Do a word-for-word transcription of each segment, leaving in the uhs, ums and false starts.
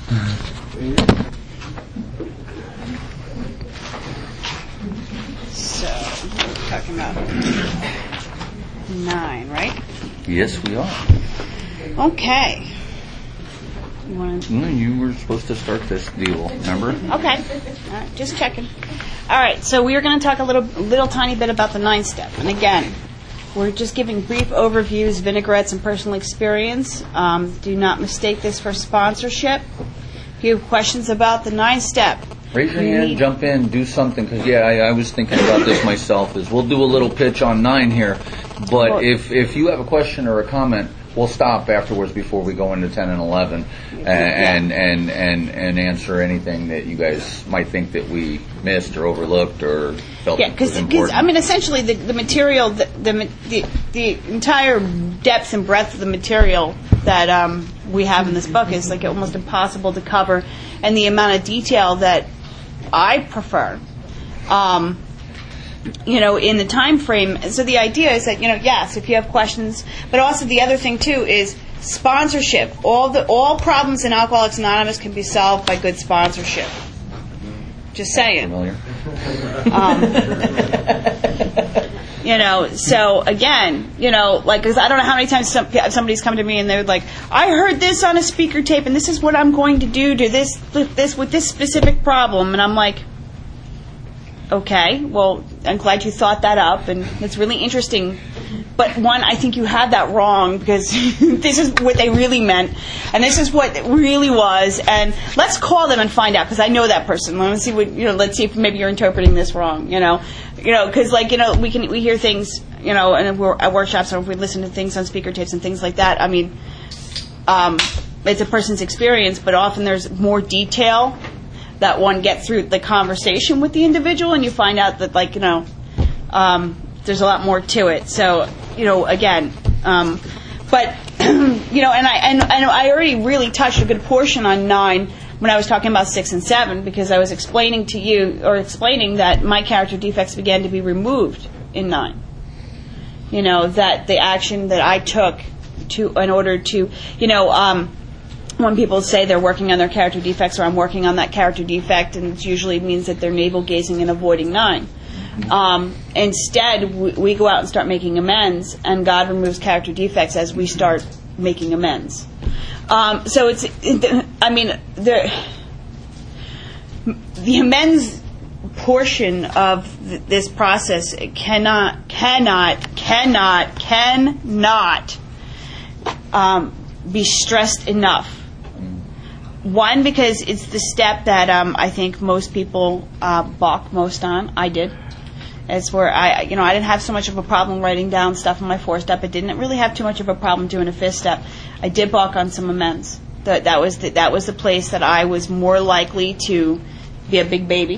So, we're talking about nine, right? Yes, we are. Okay. You want to? No, you were supposed to start this deal, remember? Okay. All right, just checking. All right, so we are going to talk a little, little tiny bit about the nine-step. And again, we're just giving brief overviews, vinaigrettes, and personal experience. Um, do not mistake this for sponsorship. If you have questions about the nine-step, raise your hand, jump in, do something. Because, yeah, I, I was thinking about this myself. Is we'll do a little pitch on nine here. But well, if, if you have a question or a comment, we'll stop afterwards before we go into ten and eleven and, and, and, and, and answer anything that you guys might think that we missed or overlooked or felt yeah, was important. Because, I mean, essentially the, the material, the, the, the, the entire depth and breadth of the material that um, we have in this book is like almost impossible to cover, and the amount of detail that I prefer. Um, you know, in the time frame. So the idea is that, you know, yes, if you have questions, but also the other thing too is sponsorship. All the all problems in Alcoholics Anonymous can be solved by good sponsorship. Just saying. Um, you know, so again, you know, like, 'cause I don't know how many times some, somebody's come to me and they're like, I heard this on a speaker tape and this is what I'm going to do to this, this with this specific problem. And I'm like, okay, well, I'm glad you thought that up, and it's really interesting. But one, I think you had that wrong, because this is what they really meant, and this is what it really was. And let's call them and find out, because I know that person. Let's see what you know. Let's see if maybe you're interpreting this wrong. You know, you know, because like you know, we can we hear things, you know, and we're at workshops or if we listen to things on speaker tapes and things like that. I mean, um, it's a person's experience, but often there's more detail that one gets through the conversation with the individual, and you find out that, like, you know, um, there's a lot more to it. So, you know, again, um, but, you know, and I and, and I already really touched a good portion on nine when I was talking about six and seven, because I was explaining to you, or explaining that my character defects began to be removed in nine. You know, that the action that I took to, in order to, you know, um, when people say they're working on their character defects, or I'm working on that character defect, and it usually means that they're navel-gazing and avoiding nine. Um, instead, we, we go out and start making amends, and God removes character defects as we start making amends. Um, so it's, it, I mean, the, the amends portion of th- this process cannot, cannot, cannot, cannot um, be stressed enough. One, because it's the step that um, I think most people uh, balk most on. I did. It's where I, you know, I didn't have so much of a problem writing down stuff in my four step. I didn't really have too much of a problem doing a fifth step. I did balk on some amends. That that was the, that was the place that I was more likely to be a big baby.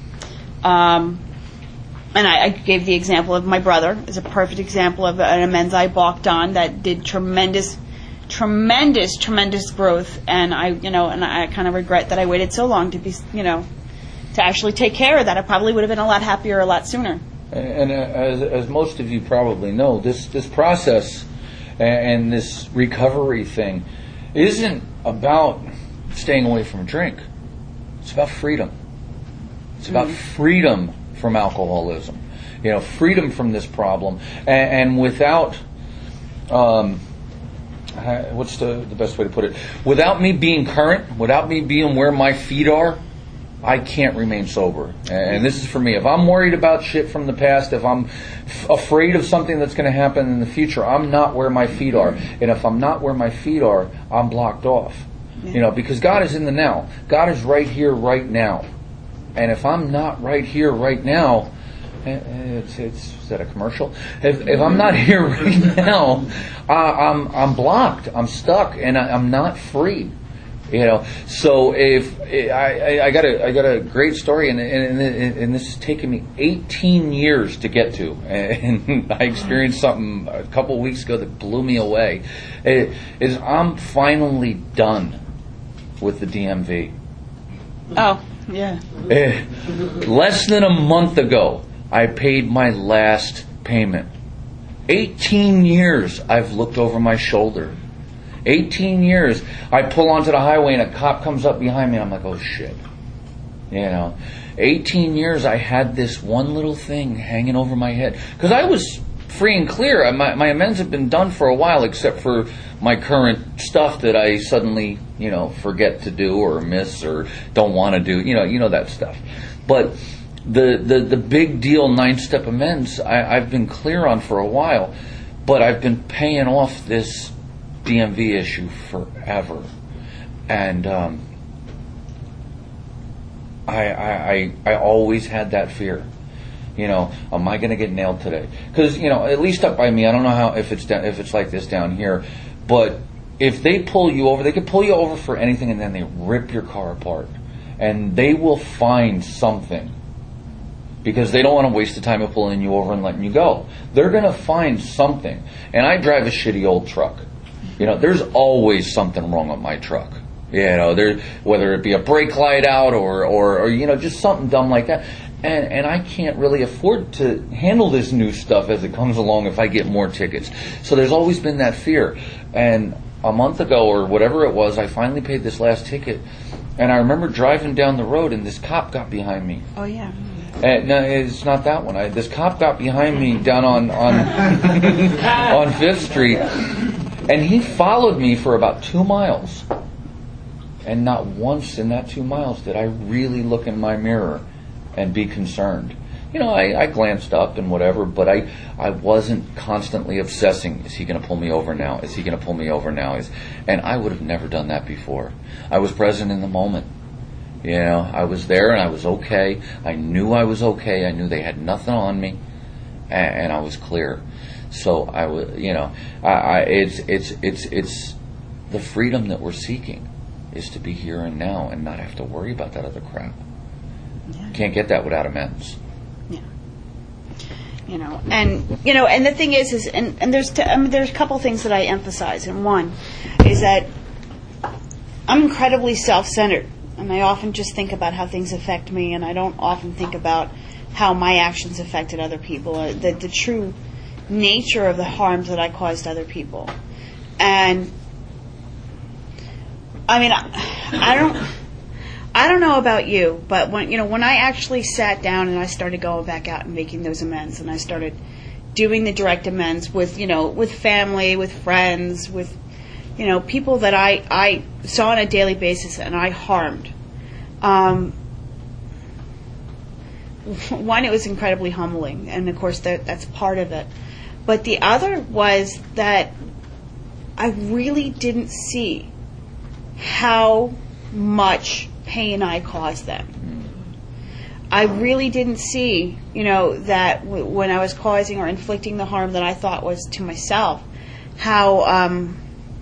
Um, and I, I gave the example of my brother as a perfect example of an amends I balked on that did tremendous. Tremendous, tremendous growth, and I, you know, and I kind of regret that I waited so long to be, you know, to actually take care of that. I probably would have been a lot happier a lot sooner. And, and uh, as, as most of you probably know, this this process and, and this recovery thing isn't about staying away from drink. It's about freedom. It's about mm-hmm. freedom from alcoholism. You know, freedom from this problem, and, and without. Um, What's the, the best way to put it? Without me being current, without me being where my feet are, I can't remain sober. And this is for me. If I'm worried about shit from the past, if I'm f- afraid of something that's going to happen in the future, I'm not where my feet are. And if I'm not where my feet are, I'm blocked off. Yeah. You know, because God is in the now. God is right here, right now. And if I'm not right here, right now, It's, it's, is that a commercial? If, if I'm not here right now, uh, I'm I'm blocked. I'm stuck, and I, I'm not free. You know. So if I, I, I got a I got a great story, and and, and and this has taken me eighteen years to get to, and I experienced something a couple of weeks ago that blew me away. It, is I'm finally done with the D M V. Oh yeah. Less than a month ago, I paid my last payment. eighteen years I've looked over my shoulder. eighteen years. I pull onto the highway and a cop comes up behind me and I'm like, oh shit. You know, eighteen years I had this one little thing hanging over my head. Because I was free and clear. My, my amends have been done for a while, except for my current stuff that I suddenly, you know, forget to do or miss or don't want to do. You know, you know that stuff. But the the, the big deal nine-step amends I, I've been clear on for a while, but I've been paying off this D M V issue forever. And um, I, I, I, I always had that fear. You know, am I going to get nailed today? Because, you know, at least up by me, I don't know how if it's down, if it's like this down here, but if they pull you over, they can pull you over for anything, and then they rip your car apart, and they will find something because they don't want to waste the time of pulling you over and letting you go. They're going to find something. And I drive a shitty old truck. You know, there's always something wrong with my truck. You know, there, whether it be a brake light out or, or, or you know, just something dumb like that. And, and I can't really afford to handle this new stuff as it comes along if I get more tickets. So there's always been that fear. And a month ago or whatever it was, I finally paid this last ticket. And I remember driving down the road and this cop got behind me. Oh, yeah. And, no, it's not that one. I, this cop got behind me down on, on, on Fifth Street. And he followed me for about two miles. And not once in that two miles did I really look in my mirror and be concerned. You know, I, I glanced up and whatever, but I, I wasn't constantly obsessing, is he going to pull me over now? Is he going to pull me over now? Is, and I would have never done that before. I was present in the moment. You know, I was there and I was okay. I knew I was okay. I knew they had nothing on me, and, and I was clear. So I was, you know, I, I, it's it's it's it's the freedom that we're seeking is to be here and now and not have to worry about that other crap. Yeah. Can't get that without amends. Yeah. You know, and you know, and the thing is, is and, and there's t- I mean, there's a couple things that I emphasize, and one is that I'm incredibly self-centered, and I often just think about how things affect me, and I don't often think about how my actions affected other people, or the, the true nature of the harms that I caused other people. And I mean, I, I don't. I don't know about you, but when you know when I actually sat down and I started going back out and making those amends, and I started doing the direct amends with you know with family, with friends, with you know people that I, I saw on a daily basis and I harmed. Um, one, it was incredibly humbling, and of course that that's part of it. But the other was that I really didn't see how much pain I caused them. I really didn't see, you know, that w- when I was causing or inflicting the harm that I thought was to myself, how um,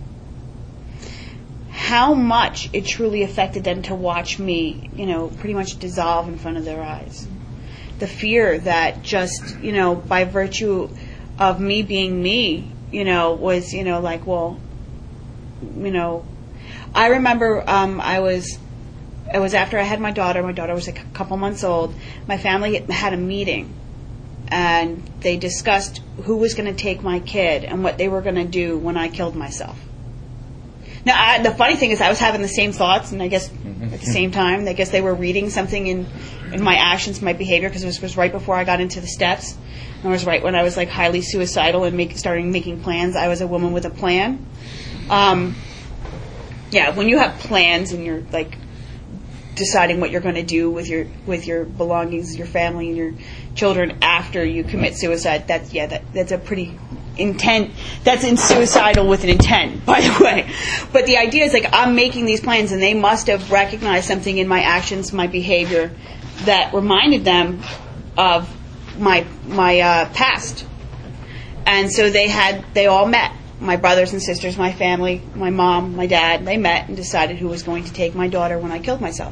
how much it truly affected them to watch me, you know, pretty much dissolve in front of their eyes. The fear that just, you know, by virtue of me being me, you know, was, you know, like, well, you know, I remember um, I was. It was after I had my daughter. My daughter was a couple months old. My family had a meeting, and they discussed who was going to take my kid and what they were going to do when I killed myself. Now, I, the funny thing is I was having the same thoughts, and I guess at the same time, I guess they were reading something in, in my actions, my behavior, because it was, was right before I got into the steps. And it was right when I was like highly suicidal and make, starting making plans. I was a woman with a plan. Um, yeah, when you have plans and you're like deciding what you're going to do with your with your belongings, your family, and your children after you commit suicide. That's yeah, that that's a pretty intent. That's in suicidal with an intent, by the way. But the idea is like I'm making these plans, and they must have recognized something in my actions, my behavior, that reminded them of my my uh, past. And so they had they all met. My brothers and sisters, my family, my mom, my dad, they met and decided who was going to take my daughter when I killed myself.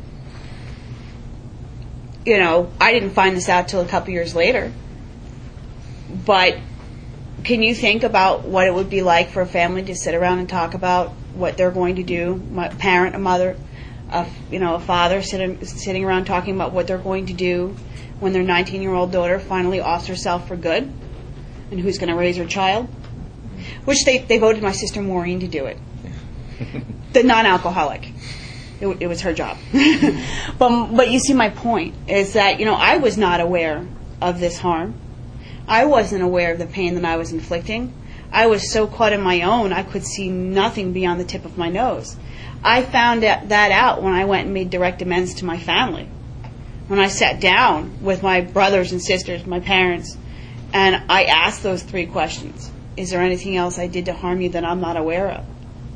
You know, I didn't find this out till a couple years later. But can you think about what it would be like for a family to sit around and talk about what they're going to do? My parent, a mother, a, you know, a father sitting sitting around talking about what they're going to do when their nineteen-year-old daughter finally offs herself for good, and who's going to raise her child. which they, they voted my sister Maureen to do it. The non-alcoholic. It, it was her job. but but you see, my point is that, you know, I was not aware of this harm. I wasn't aware of the pain that I was inflicting. I was so caught in my own, I could see nothing beyond the tip of my nose. I found that out when I went and made direct amends to my family. When I sat down with my brothers and sisters, my parents, and I asked those three questions. Is there anything else I did to harm you that I'm not aware of?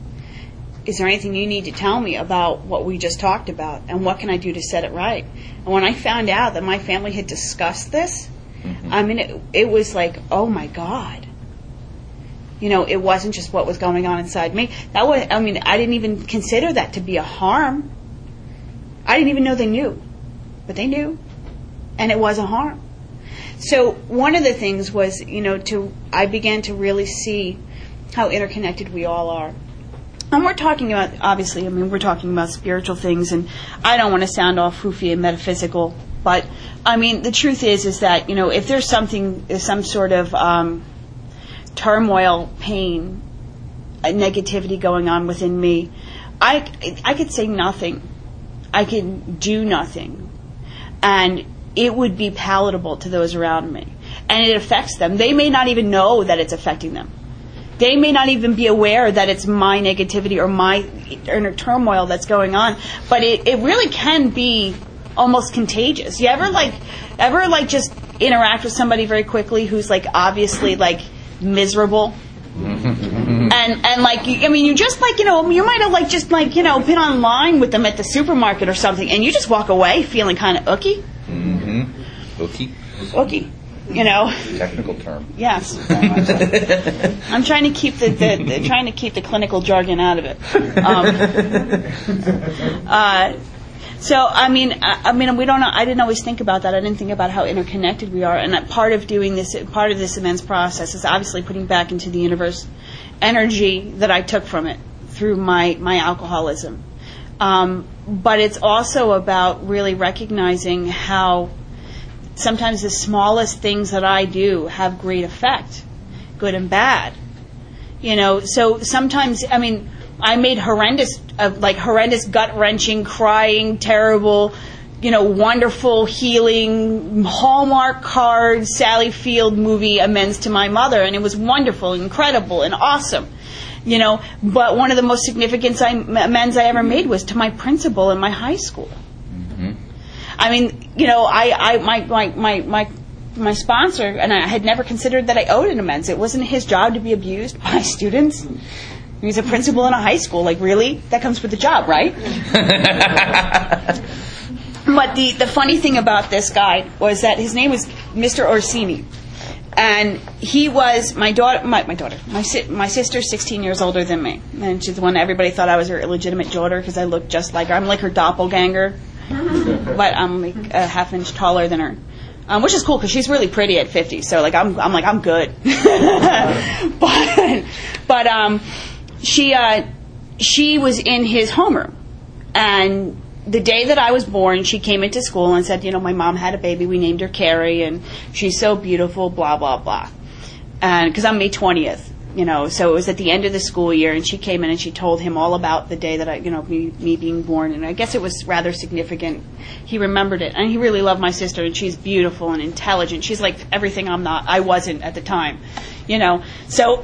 Is there anything you need to tell me about what we just talked about? And what can I do to set it right? And when I found out that my family had discussed this, mm-hmm. I mean, it, it was like, oh my God. You know, it wasn't just what was going on inside me. That was, I mean, I didn't even consider that to be a harm. I didn't even know they knew. But they knew. And it was a harm. So one of the things was, you know, to I began to really see how interconnected we all are. And we're talking about, obviously, I mean, we're talking about spiritual things, and I don't want to sound all foofy and metaphysical, but, I mean, the truth is, is that, you know, if there's something, some sort of um, turmoil, pain, uh, negativity going on within me, I, I could say nothing. I could do nothing. And it would be palatable to those around me. And it affects them. They may not even know that it's affecting them. They may not even be aware that it's my negativity or my inner turmoil that's going on. But it, it really can be almost contagious. You ever like, ever like just interact with somebody very quickly who's like obviously like miserable? and and like, I mean, you just like, you know, you might have like just like, you know, been online with them at the supermarket or something, and you just walk away feeling kind of ooky. Mm-hmm. Ooky. Ooky. You know. Technical term. Yes. I'm trying to keep the, the, the trying to keep the clinical jargon out of it. Um, uh, so I mean, I, I mean, we don't know. I didn't always think about that. I didn't think about how interconnected we are. And that part of doing this, part of this immense process, is obviously putting back into the universe energy that I took from it through my my alcoholism. Um, but it's also about really recognizing how sometimes the smallest things that I do have great effect, good and bad. You know, so sometimes, I mean, I made horrendous, uh, like horrendous, gut-wrenching, crying, terrible, you know, wonderful, healing, Hallmark card, Sally Field movie amends to my mother, and it was wonderful, incredible, and awesome. You know, but one of the most significant amends I ever made was to my principal in my high school. Mm-hmm. I mean, you know, I, I my, my, my, my, my sponsor, and I had never considered that I owed an amends. It wasn't his job to be abused by students. He's a principal in a high school. Like, really? That comes with the job, right? But the, the funny thing about this guy was that his name was Mister Orsini. And he was my daughter, my, my daughter, my si- my sister's sixteen years older than me. And she's the one everybody thought I was her illegitimate daughter because I looked just like her. I'm like her doppelganger. But I'm like a half inch taller than her, um, which is cool because she's really pretty at fifty. So like I'm, I'm like I'm good. but but um, she uh, she was in his homeroom, and the day that I was born, she came into school and said, you know, my mom had a baby. We named her Carrie, and she's so beautiful. Blah blah blah. And because I'm May twentieth. You know, so it was at the end of the school year, and she came in and she told him all about the day that I, you know, me, me being born, and I guess it was rather significant. He remembered it, and he really loved my sister, and she's beautiful and intelligent. She's like everything I'm not, I wasn't at the time, you know. So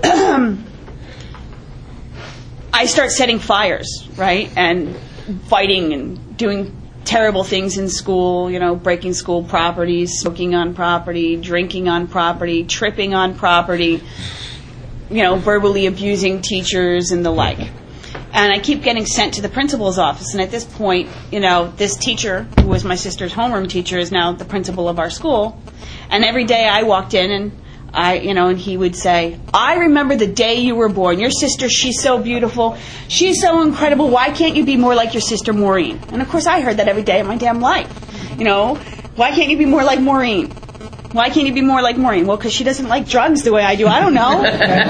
I start setting fires, right, and fighting and doing terrible things in school, you know, breaking school properties, smoking on property, drinking on property, tripping on property. You know, verbally abusing teachers and the like. And I keep getting sent to the principal's office. And at this point, you know, this teacher, who was my sister's homeroom teacher, is now the principal of our school. And every day I walked in and I, you know, and he would say, I remember the day you were born. Your sister, she's so beautiful. She's so incredible. Why can't you be more like your sister Maureen? And of course I heard that every day of my damn life. You know, why can't you be more like Maureen? Why can't you be more like Maureen? Well, because she doesn't like drugs the way I do. I don't know.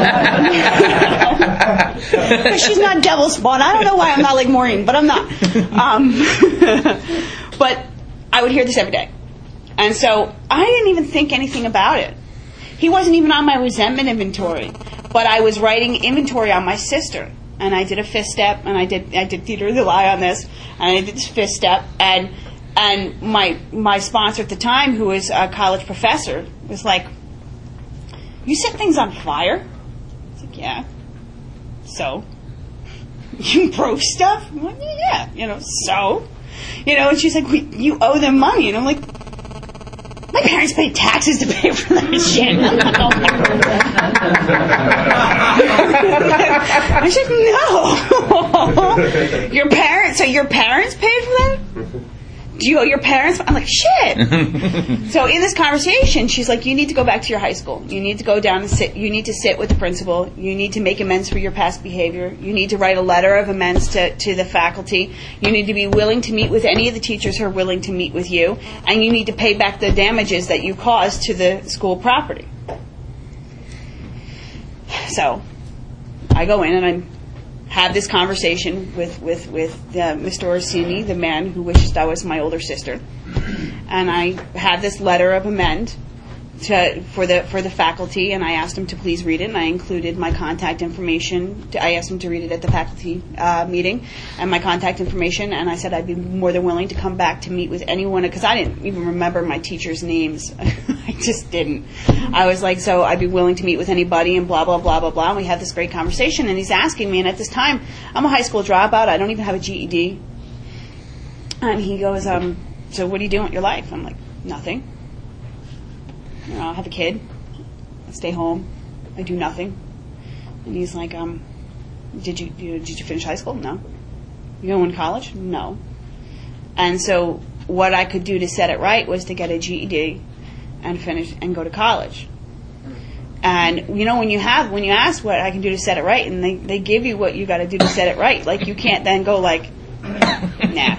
Because she's not devil spawn. I don't know why I'm not like Maureen, but I'm not. Um, but I would hear this every day. And so I didn't even think anything about it. He wasn't even on my resentment inventory. but I was writing inventory on my sister, and I did a fifth step, and I did I did theater of the lie on this, and I did this fifth step, and and my my sponsor at the time, who was a college professor, was like, "You set things on fire?" I was like, "Yeah." So, you broke stuff? I'm like, "Yeah, you know, so." You know, and she's like, we, "You owe them money." And I'm like, "My parents paid taxes to pay for that shit." I said, "No." Your parents, so your parents paid for that? Do you owe your parents? I'm like, shit. So in this conversation, she's like, "You need to go back to your high school. You need to go down and sit. You need to sit with the principal. You need to make amends for your past behavior. You need to write a letter of amends to, to the faculty. You need to be willing to meet with any of the teachers who are willing to meet with you. And you need to pay back the damages that you caused to the school property." So I go in and I have this conversation with, with, with uh, Mister Orsini, the man who wished I was my older sister. And I have this letter of amend to, for the for the faculty, and I asked him to please read it, and I included my contact information. To, I asked him to read it at the faculty uh, meeting, and my contact information, and I said I'd be more than willing to come back to meet with anyone, because I didn't even remember my teachers' names. I just didn't. I was like, so I'd be willing to meet with anybody, and blah, blah, blah, blah, blah. And we had this great conversation, and he's asking me, and at this time, I'm a high school dropout. I don't even have a G E D. And he goes, um, "So what are you doing with your life?" I'm like, "Nothing. You know, I have a kid. I stay home. I do nothing." And he's like, um, did you, you did you finish high school? No. You going to college? No. And so what I could do to set it right was to get a G E D and finish and go to college. And you know, when you have when you ask what I can do to set it right, and they, they give you what you got to do to set it right, like you can't then go like, nah,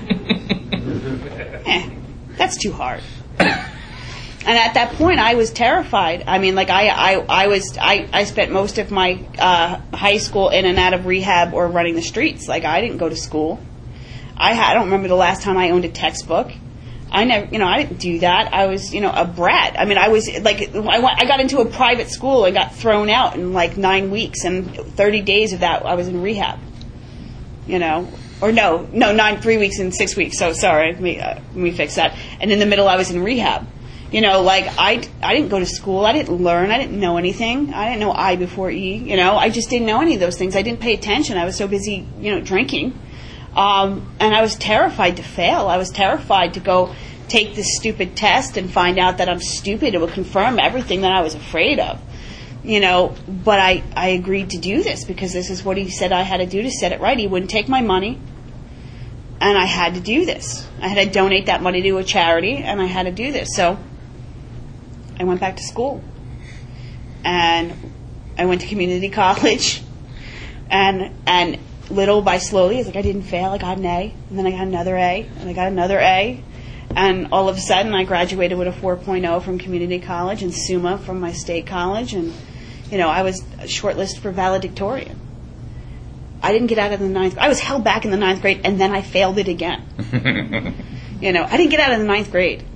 eh, that's too hard. And at that point, I was terrified. I mean, like I, I, I was, I, I spent most of my uh, high school in and out of rehab or running the streets. Like I didn't go to school. I, had, I don't remember the last time I owned a textbook. I never, you know, I didn't do that. I was, you know, a brat. I mean, I was like, I went, I got into a private school and got thrown out in like nine weeks, and thirty days of that I was in rehab. You know, or no, no, nine, three weeks and six weeks. So sorry, let me, uh, let me fix that. And in the middle, I was in rehab. You know, like, I, I didn't go to school. I didn't learn. I didn't know anything. I didn't know I before E. You know, I just didn't know any of those things. I didn't pay attention. I was so busy, you know, drinking. Um, and I was terrified to fail. I was terrified to go take this stupid test and find out that I'm stupid. It would confirm everything that I was afraid of. You know, but I, I agreed to do this because this is what he said I had to do to set it right. He wouldn't take my money. And I had to do this. I had to donate that money to a charity, and I had to do this. So I went back to school, and I went to community college, and and little by slowly, it's like I didn't fail. I got an A, and then I got another A, and I got another A, and all of a sudden I graduated with a four point oh from community college and SUMA from my state college, and you know I was shortlisted for valedictorian. I didn't get out of the ninth. I was held back in the ninth grade, and then I failed it again. You know, I didn't get out of the ninth grade.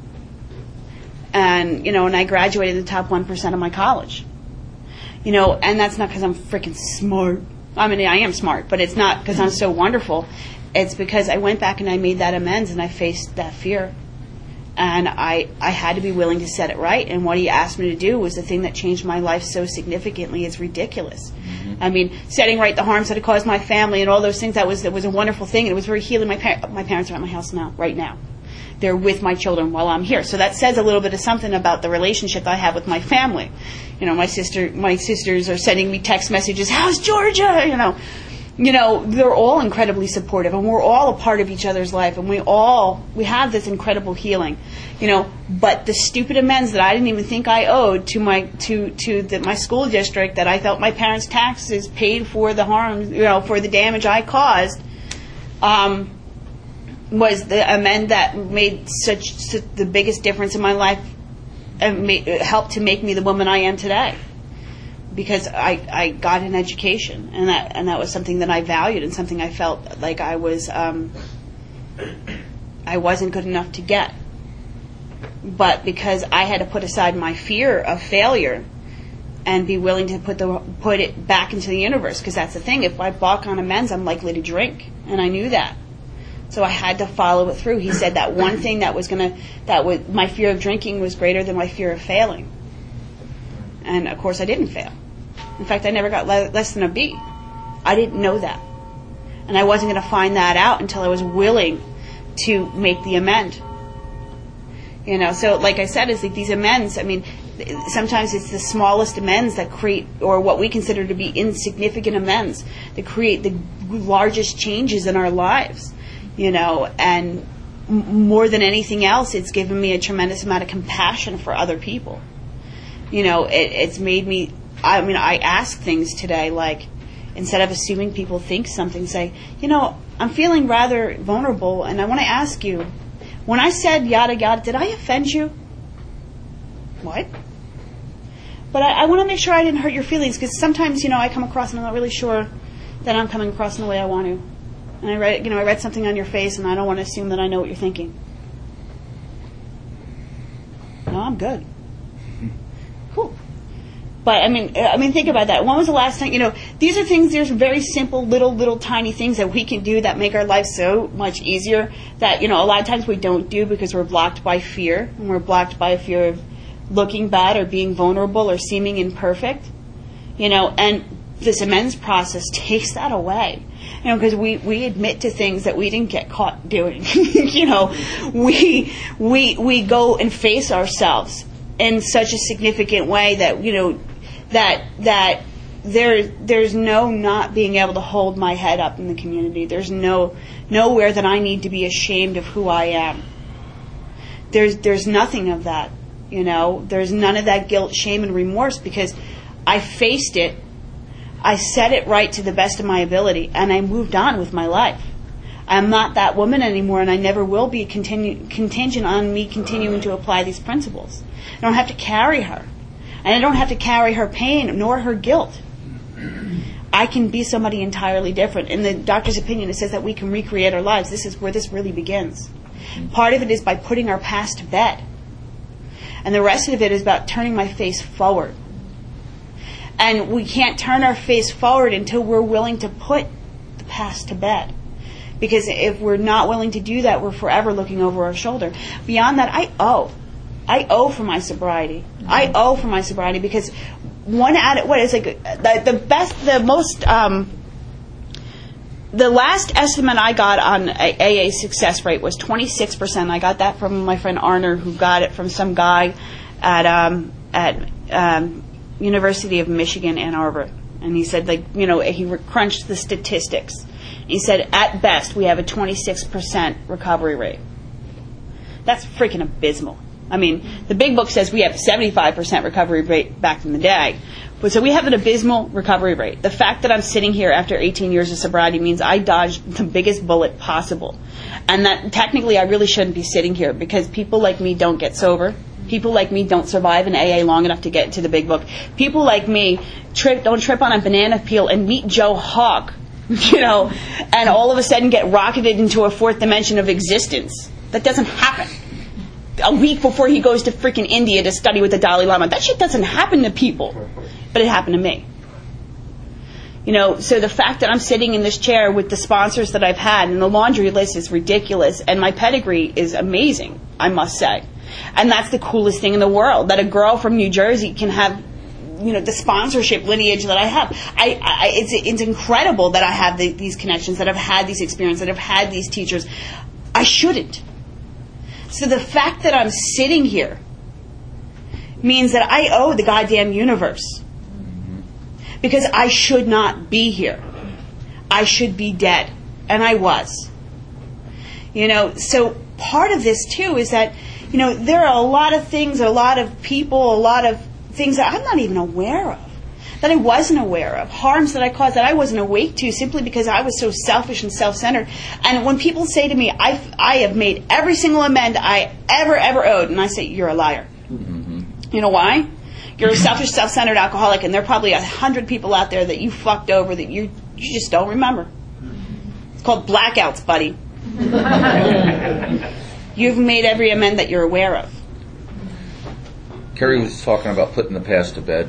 And, you know, and I graduated in the top one percent of my college. You know, and that's not because I'm freaking smart. I mean, I am smart, but it's not because I'm so wonderful. It's because I went back and I made that amends, and I faced that fear. And I, I had to be willing to set it right. And what he asked me to do was the thing that changed my life so significantly. It's ridiculous. Mm-hmm. I mean, setting right the harms that it caused my family and all those things, that was, that was a wonderful thing. And it was very healing. My, par- my parents are at my house now, right now. They're with my children while I'm here. So that says a little bit of something about the relationship I have with my family. You know, my sister, my sisters are sending me text messages, "How's Georgia?" You know, you know, they're all incredibly supportive, and we're all a part of each other's life, and we all, we have this incredible healing. You know, but the stupid amends that I didn't even think I owed to my, to, to the, my school district, that I felt my parents' taxes paid for the harm, you know, for the damage I caused, um, was the amend that made such, such the biggest difference in my life, and made, helped to make me the woman I am today. Because I, I got an education, and that and that was something that I valued, and something I felt like I was um, I wasn't good enough to get. But because I had to put aside my fear of failure, and be willing to put the put it back into the universe, because that's the thing. If I balk on amends, I'm likely to drink, and I knew that. So I had to follow it through. He said that one thing that was gonna that would my fear of drinking was greater than my fear of failing, and of course I didn't fail. In fact, I never got le- less than a B. I didn't know that, and I wasn't going to find that out until I was willing to make the amend. You know, so like I said, it's like these amends. I mean, sometimes it's the smallest amends that create, or what we consider to be insignificant amends, that create the largest changes in our lives. You know, and m- more than anything else, it's given me a tremendous amount of compassion for other people. You know, it, it's made me. I mean, I ask things today, like, instead of assuming people think something, say, you know, I'm feeling rather vulnerable, and I want to ask you, when I said yada yada, did I offend you? What? But I, I want to make sure I didn't hurt your feelings, because sometimes, you know, I come across and I'm not really sure that I'm coming across in the way I want to. And I read, you know, I read something on your face, and I don't want to assume that I know what you're thinking. No, I'm good. Cool. But I mean, I mean, think about that. When was the last time? You know, these are things. There's very simple, little, little, tiny things that we can do that make our life so much easier. That, you know, a lot of times we don't do because we're blocked by fear, and we're blocked by a fear of looking bad or being vulnerable or seeming imperfect. You know, and this amends process takes that away. You know, because we, we admit to things that we didn't get caught doing. You know, we we we go and face ourselves in such a significant way that, you know, that that there there's no not being able to hold my head up in the community. There's no nowhere that I need to be ashamed of who I am. There's there's nothing of that. You know, there's none of that guilt, shame, and remorse, because I faced it. I set it right to the best of my ability, and I moved on with my life. I'm not that woman anymore, and I never will be continu- contingent on me continuing to apply these principles. I don't have to carry her. And I don't have to carry her pain nor her guilt. I can be somebody entirely different. In the doctor's opinion, it says that we can recreate our lives. This is where this really begins. Part of it is by putting our past to bed. And the rest of it is about turning my face forward. And we can't turn our face forward until we're willing to put the past to bed. Because if we're not willing to do that, we're forever looking over our shoulder. Beyond that, I owe. I owe for my sobriety. I owe for my sobriety, because one out of, what is like the, the best, the most, um, the last estimate I got on A A success rate was twenty-six percent. I got that from my friend Arner, who got it from some guy at um, at um, University of Michigan, Ann Arbor. And he said, like, you know, he crunched the statistics. He said, at best, we have a twenty-six percent recovery rate. That's freaking abysmal. I mean, the big book says we have seventy-five percent recovery rate back in the day. But so we have an abysmal recovery rate. The fact that I'm sitting here after eighteen years of sobriety means I dodged the biggest bullet possible. And that technically I really shouldn't be sitting here, because people like me don't get sober. People like me don't survive in A A long enough to get into the big book. People like me trip, don't trip on a banana peel and meet Joe Hogg, you know, and all of a sudden get rocketed into a fourth dimension of existence. That doesn't happen. A week before he goes to freaking India to study with the Dalai Lama. That shit doesn't happen to people. But it happened to me. You know, so the fact that I'm sitting in this chair with the sponsors that I've had, and the laundry list is ridiculous, and my pedigree is amazing, I must say. And that's the coolest thing in the world, that a girl from New Jersey can have, you know, the sponsorship lineage that I have. I, I it's it's incredible that I have the, these connections, that I've had these experiences, that I've had these teachers. I shouldn't. So the fact that I'm sitting here means that I owe the goddamn universe. Because I should not be here. I should be dead. And I was. You know, so part of this too is that, you know, there are a lot of things, a lot of people, a lot of things that I'm not even aware of. That I wasn't aware of. Harms that I caused that I wasn't awake to, simply because I was so selfish and self-centered. And when people say to me, I've, I have made every single amend I ever, ever owed, and I say, you're a liar. Mm-hmm. You know why? You're a selfish, self-centered alcoholic, and there are probably a hundred people out there that you fucked over that you, you just don't remember. It's called blackouts, buddy. You've made every amend that you're aware of. Carrie was talking about putting the past to bed.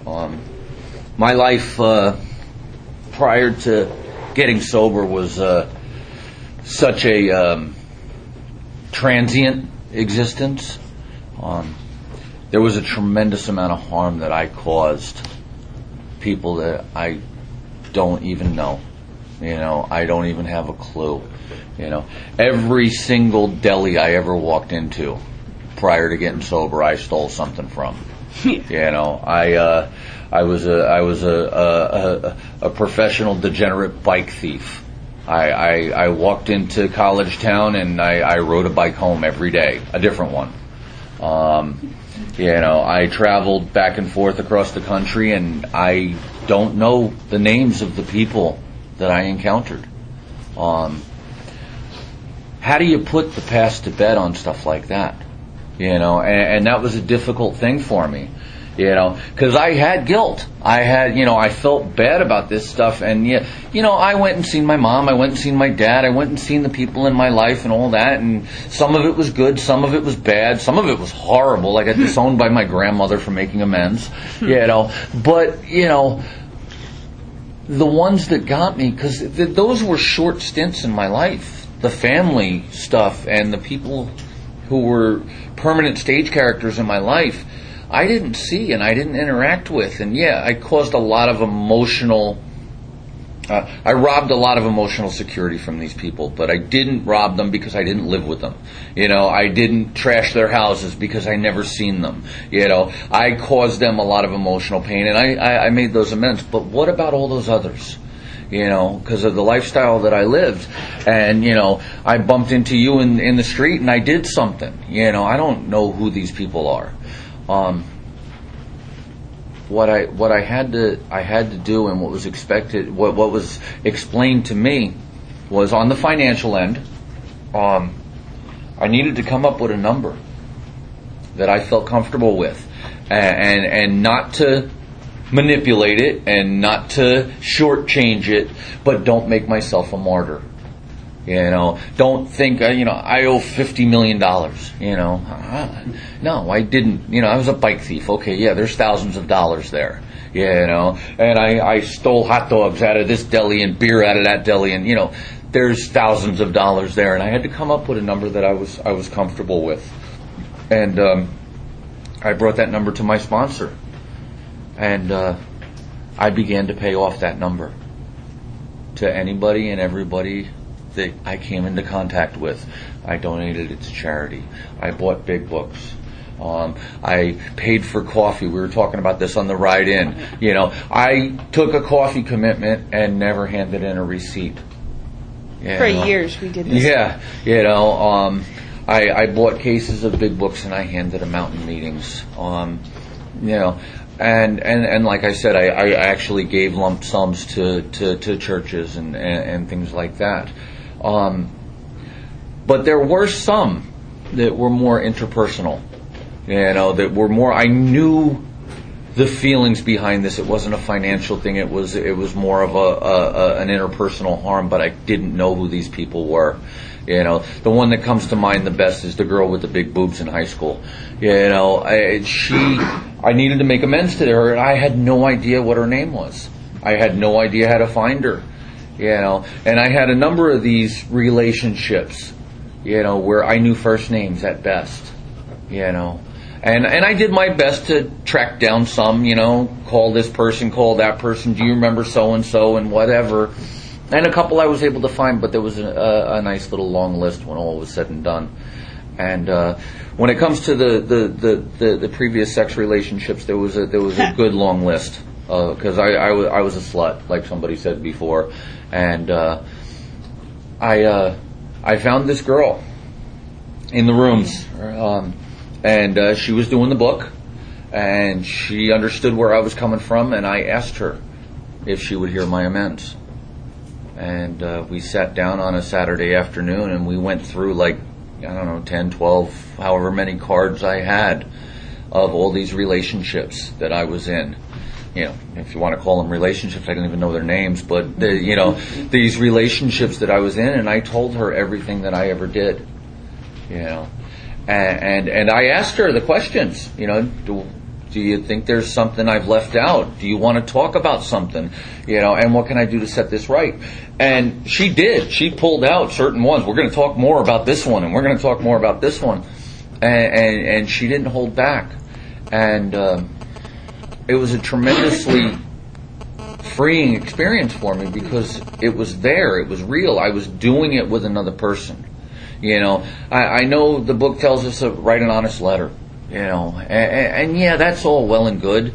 Um, my life uh, prior to getting sober was uh, such a um, transient existence. Um, there was a tremendous amount of harm that I caused people that I don't even know. You know, I don't even have a clue. You know, every single deli I ever walked into prior to getting sober, I stole something from. You know, I uh, I was a I was a a, a, a professional degenerate bike thief. I, I I walked into College Town and I, I rode a bike home every day, a different one. Um, you know, I traveled back and forth across the country, and I don't know the names of the people that I encountered. Um, how do you put the past to bed on stuff like that? You know, and, and that was a difficult thing for me. You know, because I had guilt. I had, you know, I felt bad about this stuff, and yeah, you know, I went and seen my mom, I went and seen my dad, I went and seen the people in my life and all that, and some of it was good, some of it was bad, some of it was horrible. I got disowned by my grandmother for making amends, you know, but, you know, the ones that got me, because th- those were short stints in my life, the family stuff and the people who were permanent stage characters in my life, I didn't see and I didn't interact with. And yeah, I caused a lot of emotional, uh, I robbed a lot of emotional security from these people, but I didn't rob them because I didn't live with them. You know, I didn't trash their houses because I never seen them. You know, I caused them a lot of emotional pain, and I, I, I made those amends. But what about all those others? You know, because of the lifestyle that I lived. And, you know, I bumped into you in, in the street and I did something. You know, I don't know who these people are. Um, what I what I had to I had to do, and what was expected, what what was explained to me, was on the financial end. Um, I needed to come up with a number that I felt comfortable with, and and, and not to manipulate it, and not to shortchange it, but don't make myself a martyr. You know, don't think, uh, you know, I owe fifty million dollars, you know. Uh, no, I didn't. You know, I was a bike thief. Okay, yeah, there's thousands of dollars there, you know. And I, I stole hot dogs out of this deli and beer out of that deli, and, you know, there's thousands of dollars there. And I had to come up with a number that I was I was comfortable with. And um, I brought that number to my sponsor. And uh, I began to pay off that number to anybody and everybody that I came into contact with. I donated it to charity. I bought big books. Um, I paid for coffee. We were talking about this on the ride in. You know, I took a coffee commitment and never handed in a receipt. You For know? years we did this. Yeah, you know, um, I, I bought cases of big books and I handed them out in meetings. Um, you know, and, and, and like I said, I, I actually gave lump sums to, to, to churches and, and, and things like that. Um, but there were some that were more interpersonal, you know, that were more, I knew the feelings behind this. It wasn't a financial thing. It was, it was more of a, a, a an interpersonal harm, but I didn't know who these people were. You know, the one that comes to mind the best is the girl with the big boobs in high school. You know, I, she, I needed to make amends to her, and I had no idea what her name was. I had no idea how to find her. You know, and I had a number of these relationships, you know, where I knew first names at best, you know, and and I did my best to track down some, you know, call this person, call that person, do you remember so and so and whatever, and a couple I was able to find, but there was a, a, a nice little long list when all was said and done. And uh, when it comes to the, the, the, the, the previous sex relationships, there was a there was a good long list. Because uh, I, I, w- I was a slut, like somebody said before, and uh, I uh, I found this girl in the rooms, um, and uh, she was doing the book, and she understood where I was coming from, and I asked her if she would hear my amends, and uh, we sat down on a Saturday afternoon, and we went through like, I don't know, ten, twelve, however many cards I had of all these relationships that I was in. You know, if you want to call them relationships, I don't even know their names, but, the, you know, these relationships that I was in, and I told her everything that I ever did, you know. And and, and I asked her the questions, you know, do, Do you think there's something I've left out? Do you want to talk about something? You know, and what can I do to set this right? And she did. She pulled out certain ones. We're going to talk more about this one, and we're going to talk more about this one. And, and, and she didn't hold back. And uh, it was a tremendously freeing experience for me because it was there. It was real. I was doing it with another person. You know, I, I know the book tells us to write an honest letter. You know, and, and yeah, that's all well and good.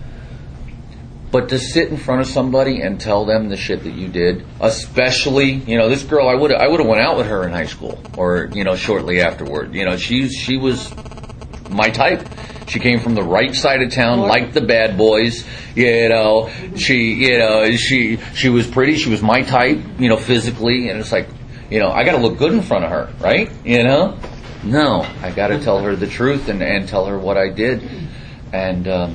But to sit in front of somebody and tell them the shit that you did, especially, you know, this girl, I would I would have went out with her in high school, or you know, shortly afterward. You know, she she was my type. She came from the right side of town, like the bad boys. You know, she you know she she was pretty. She was my type. You know, physically, and it's like, you know, I got to look good in front of her, right? You know. No, I got to tell her the truth and, and tell her what I did. And um,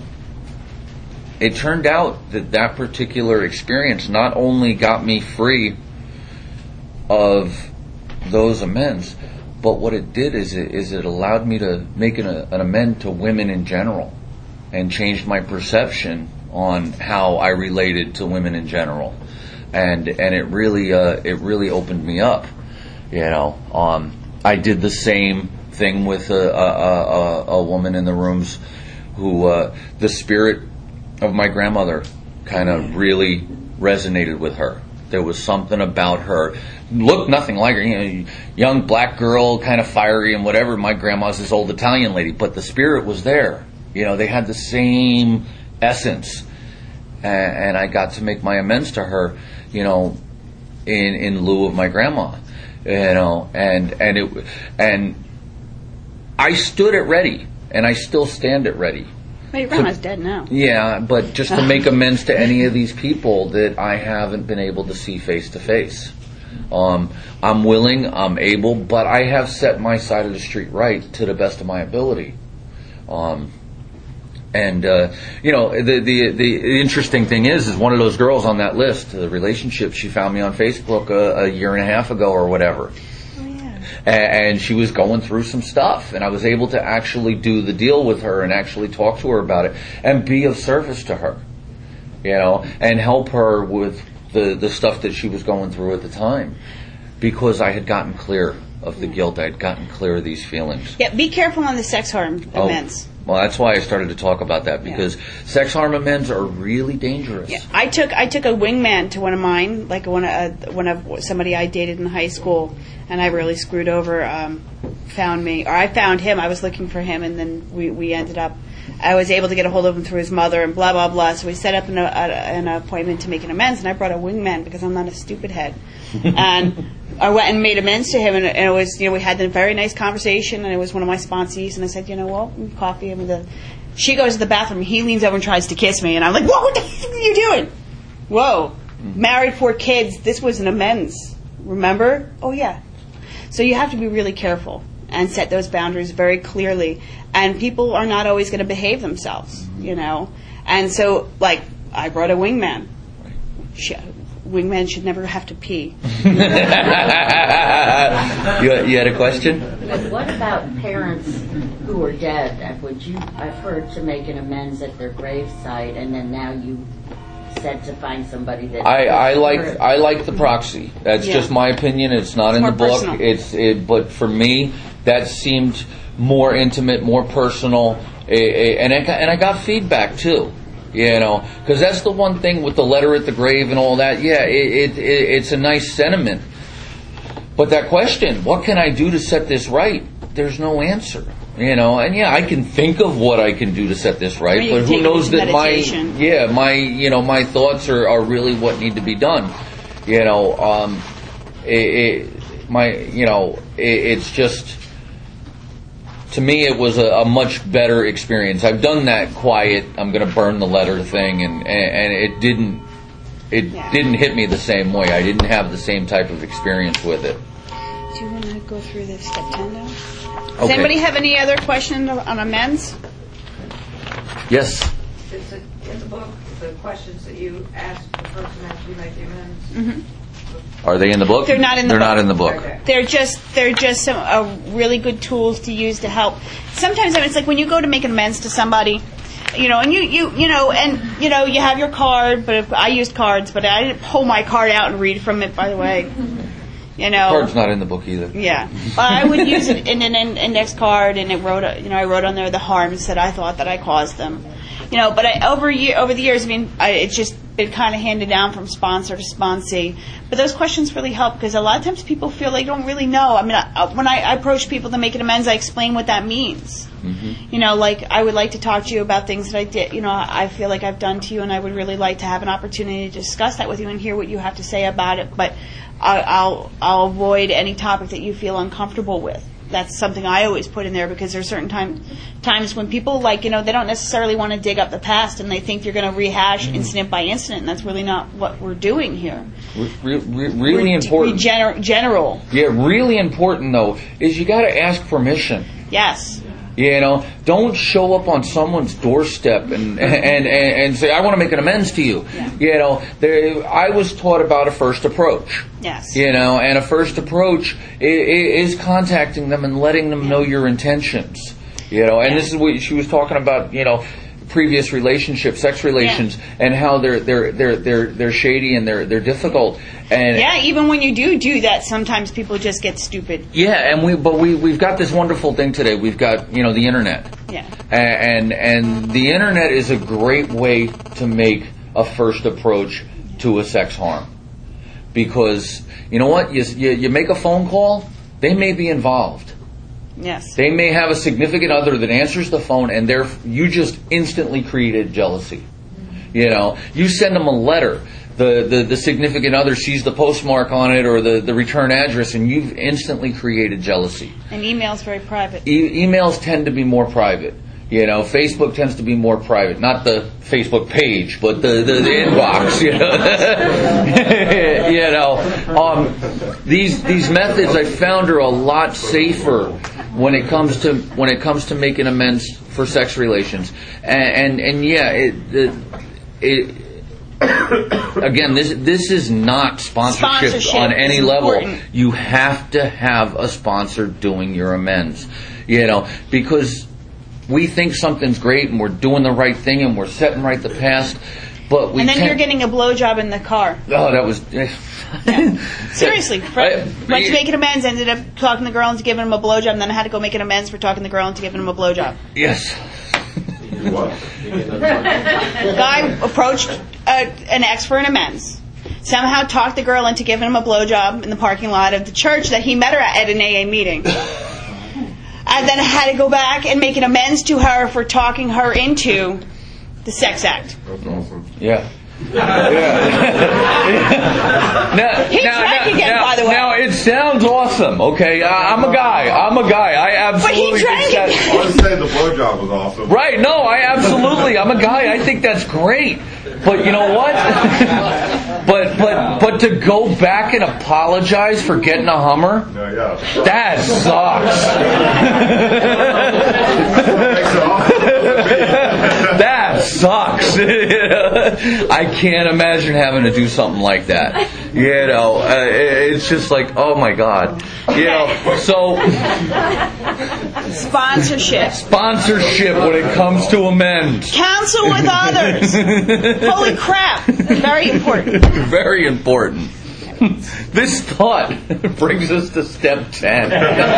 it turned out that that particular experience not only got me free of those amends, but what it did is it, is it allowed me to make an, an amend to women in general and changed my perception on how I related to women in general. And and it really uh, it really opened me up, you know. Um, I did the same thing with a, a, a, a woman in the rooms who uh, the spirit of my grandmother kind of really resonated with her. There was something about her. Looked nothing like her. You know, young black girl, kind of fiery and whatever. My grandma's this old Italian lady, but the spirit was there. You know, they had the same essence. And, and I got to make my amends to her, you know, in, in lieu of my grandma. You know, and and it and I stood at ready, and I still stand at ready. Well, your grandma's dead now. Yeah, but just to make amends to any of these people that I haven't been able to see face to face. Um, I'm willing, I'm able, but I have set my side of the street right to the best of my ability. Um, and uh, you know, the, the the interesting thing is, is one of those girls on that list, the relationship, she found me on Facebook a, a year and a half ago or whatever. Oh yeah. And, and she was going through some stuff, and I was able to actually do the deal with her and actually talk to her about it and be of service to her, you know, and help her with the the stuff that she was going through at the time, because I had gotten clear of the guilt. I had gotten clear of these feelings. Yeah, be careful on the sex harm amends. Oh. Well, that's why I started to talk about that, because yeah. sex harm amends are really dangerous. Yeah, I took I took a wingman to one of mine, like one of, uh, one of somebody I dated in high school, and I really screwed over. Um, found me, or I found him. I was looking for him, and then we, we ended up. I was able to get a hold of him through his mother, and blah blah blah. So we set up an, a, an appointment to make an amends, and I brought a wingman because I'm not a stupid head, and I went and made amends to him, and, and it was, you know, we had a very nice conversation, and it was one of my sponsees, and I said, you know what, coffee, and the, she goes to the bathroom, he leans over and tries to kiss me, and I'm like, whoa, what the fuck are you doing? Whoa, married, four kids, this was an amends, remember? Oh yeah. So you have to be really careful and set those boundaries very clearly, and people are not always going to behave themselves, you know, and so, like, I brought a wingman. She, wingmen should never have to pee. you, you had a question? What about parents who are dead? Would you, I've heard, to make an amends at their gravesite, and then now you said to find somebody that I, I like hurt. I like the proxy. That's yeah. just my opinion. It's not it's in the book. Personal. It's it, but for me, that seemed more intimate, more personal, and I got, and I got feedback too. You know, because that's the one thing with the letter at the grave and all that. Yeah, it, it, it it's a nice sentiment. But that question, what can I do to set this right? There's no answer. You know, and yeah, I can think of what I can do to set this right, Maybe but who knows that meditation. my yeah my you know my thoughts are, are really what need to be done. You know, um, it, it, my you know it, it's just. To me, it was a, a much better experience. I've done that quiet, I'm going to burn the letter thing, and, and, and it didn't it yeah. didn't hit me the same way. I didn't have the same type of experience with it. Do you want to go through this step ten now? Does okay. anybody have any other questions on amends? Yes. It's a, in the book, the questions that you asked the person after you make the amends. Mm-hmm. Are they in the book? They're not in the they're book. They're not in the book. Okay. They're just they're just some uh, really good tools to use to help. Sometimes I mean, it's like when you go to make an amends to somebody, you know, and you, you, you know, and, you know, you have your card, but if, I used cards, but I didn't pull my card out and read from it, by the way. You know. Card's not in the book either. Yeah. But I would use it in an index card, and it wrote, you know, I wrote on there the harms that I thought that I caused them. You know, but I, over year, over the years, I mean, I, it's just been kind of handed down from sponsor to sponsee. But those questions really help because a lot of times people feel they don't really know. I mean, I, when I, I approach people to make an amends, I explain what that means. Mm-hmm. You know, like I would like to talk to you about things that I did. You know, I feel like I've done to you, and I would really like to have an opportunity to discuss that with you and hear what you have to say about it. But I, I'll I'll avoid any topic that you feel uncomfortable with. That's something I always put in there because there's certain time, times when people, like, you know, they don't necessarily want to dig up the past and they think you're going to rehash mm. incident by incident, and that's really not what we're doing here. Re- re- really we're important. D- regener- general. Yeah, really important, though, is you got to ask permission. Yes. You know, don't show up on someone's doorstep and and, and, and say, I want to make an amends to you. Yeah. You know, there, I was taught about a first approach. Yes. You know, and a first approach is, is contacting them and letting them know your intentions. You know, and yeah. this is what she was talking about, you know, previous relationships, sex relations, yeah. and how they're they're they're they're they're shady and they're they're difficult. And yeah, even when you do do that, sometimes people just get stupid. Yeah, and we but we we've got this wonderful thing today. We've got, you know, the internet. Yeah. And and the internet is a great way to make a first approach to a sex harm, because you know what, you you, you make a phone call, they may be involved. Yes. They may have a significant other that answers the phone, and they're, you just instantly created jealousy. You know, you send them a letter, the, the, the significant other sees the postmark on it or the, the return address, and you've instantly created jealousy. And email's very private. E- emails tend to be more private. You know, Facebook tends to be more private. Not the Facebook page, but the, the, the inbox, you know. you know, um, these these methods I found are a lot safer when it comes to when it comes to making amends for sex relations. And and, and yeah, it, it, it again, this this is not sponsorship, sponsorship on any level. Important. You have to have a sponsor doing your amends. You know, because we think something's great and we're doing the right thing and we're setting right the past, but we and then can't. You're getting a blowjob in the car. Oh, that was yeah. Seriously. I, went to make an amends, ended up talking to the girl into giving him a blowjob, and then I had to go make an amends for talking to the girl into giving him a blowjob. Yes. What? Guy approached uh, an ex for an amends. Somehow talked the girl into giving him a blowjob in the parking lot of the church that he met her at, at an A A meeting. And then I had to go back and make an amends to her for talking her into the sex act. That's awesome. Yeah. yeah. now, He now, drank now, again, now, by the way. Now, it sounds awesome, okay? I, I'm a guy. I'm a guy. I absolutely But he drank think again. I was saying the blowjob was awesome. Right, no, I absolutely, I'm a guy, I think that's great. But you know what? but but but to go back and apologize for getting a Hummer? No, yeah. That sucks. That sucks. I can't imagine having to do something like that. You know, uh, it's just like, oh my God. You know, so Sponsorship. sponsorship when it comes to amends. Counsel with others. Holy crap. Very important. Very important. This thought brings us to step ten.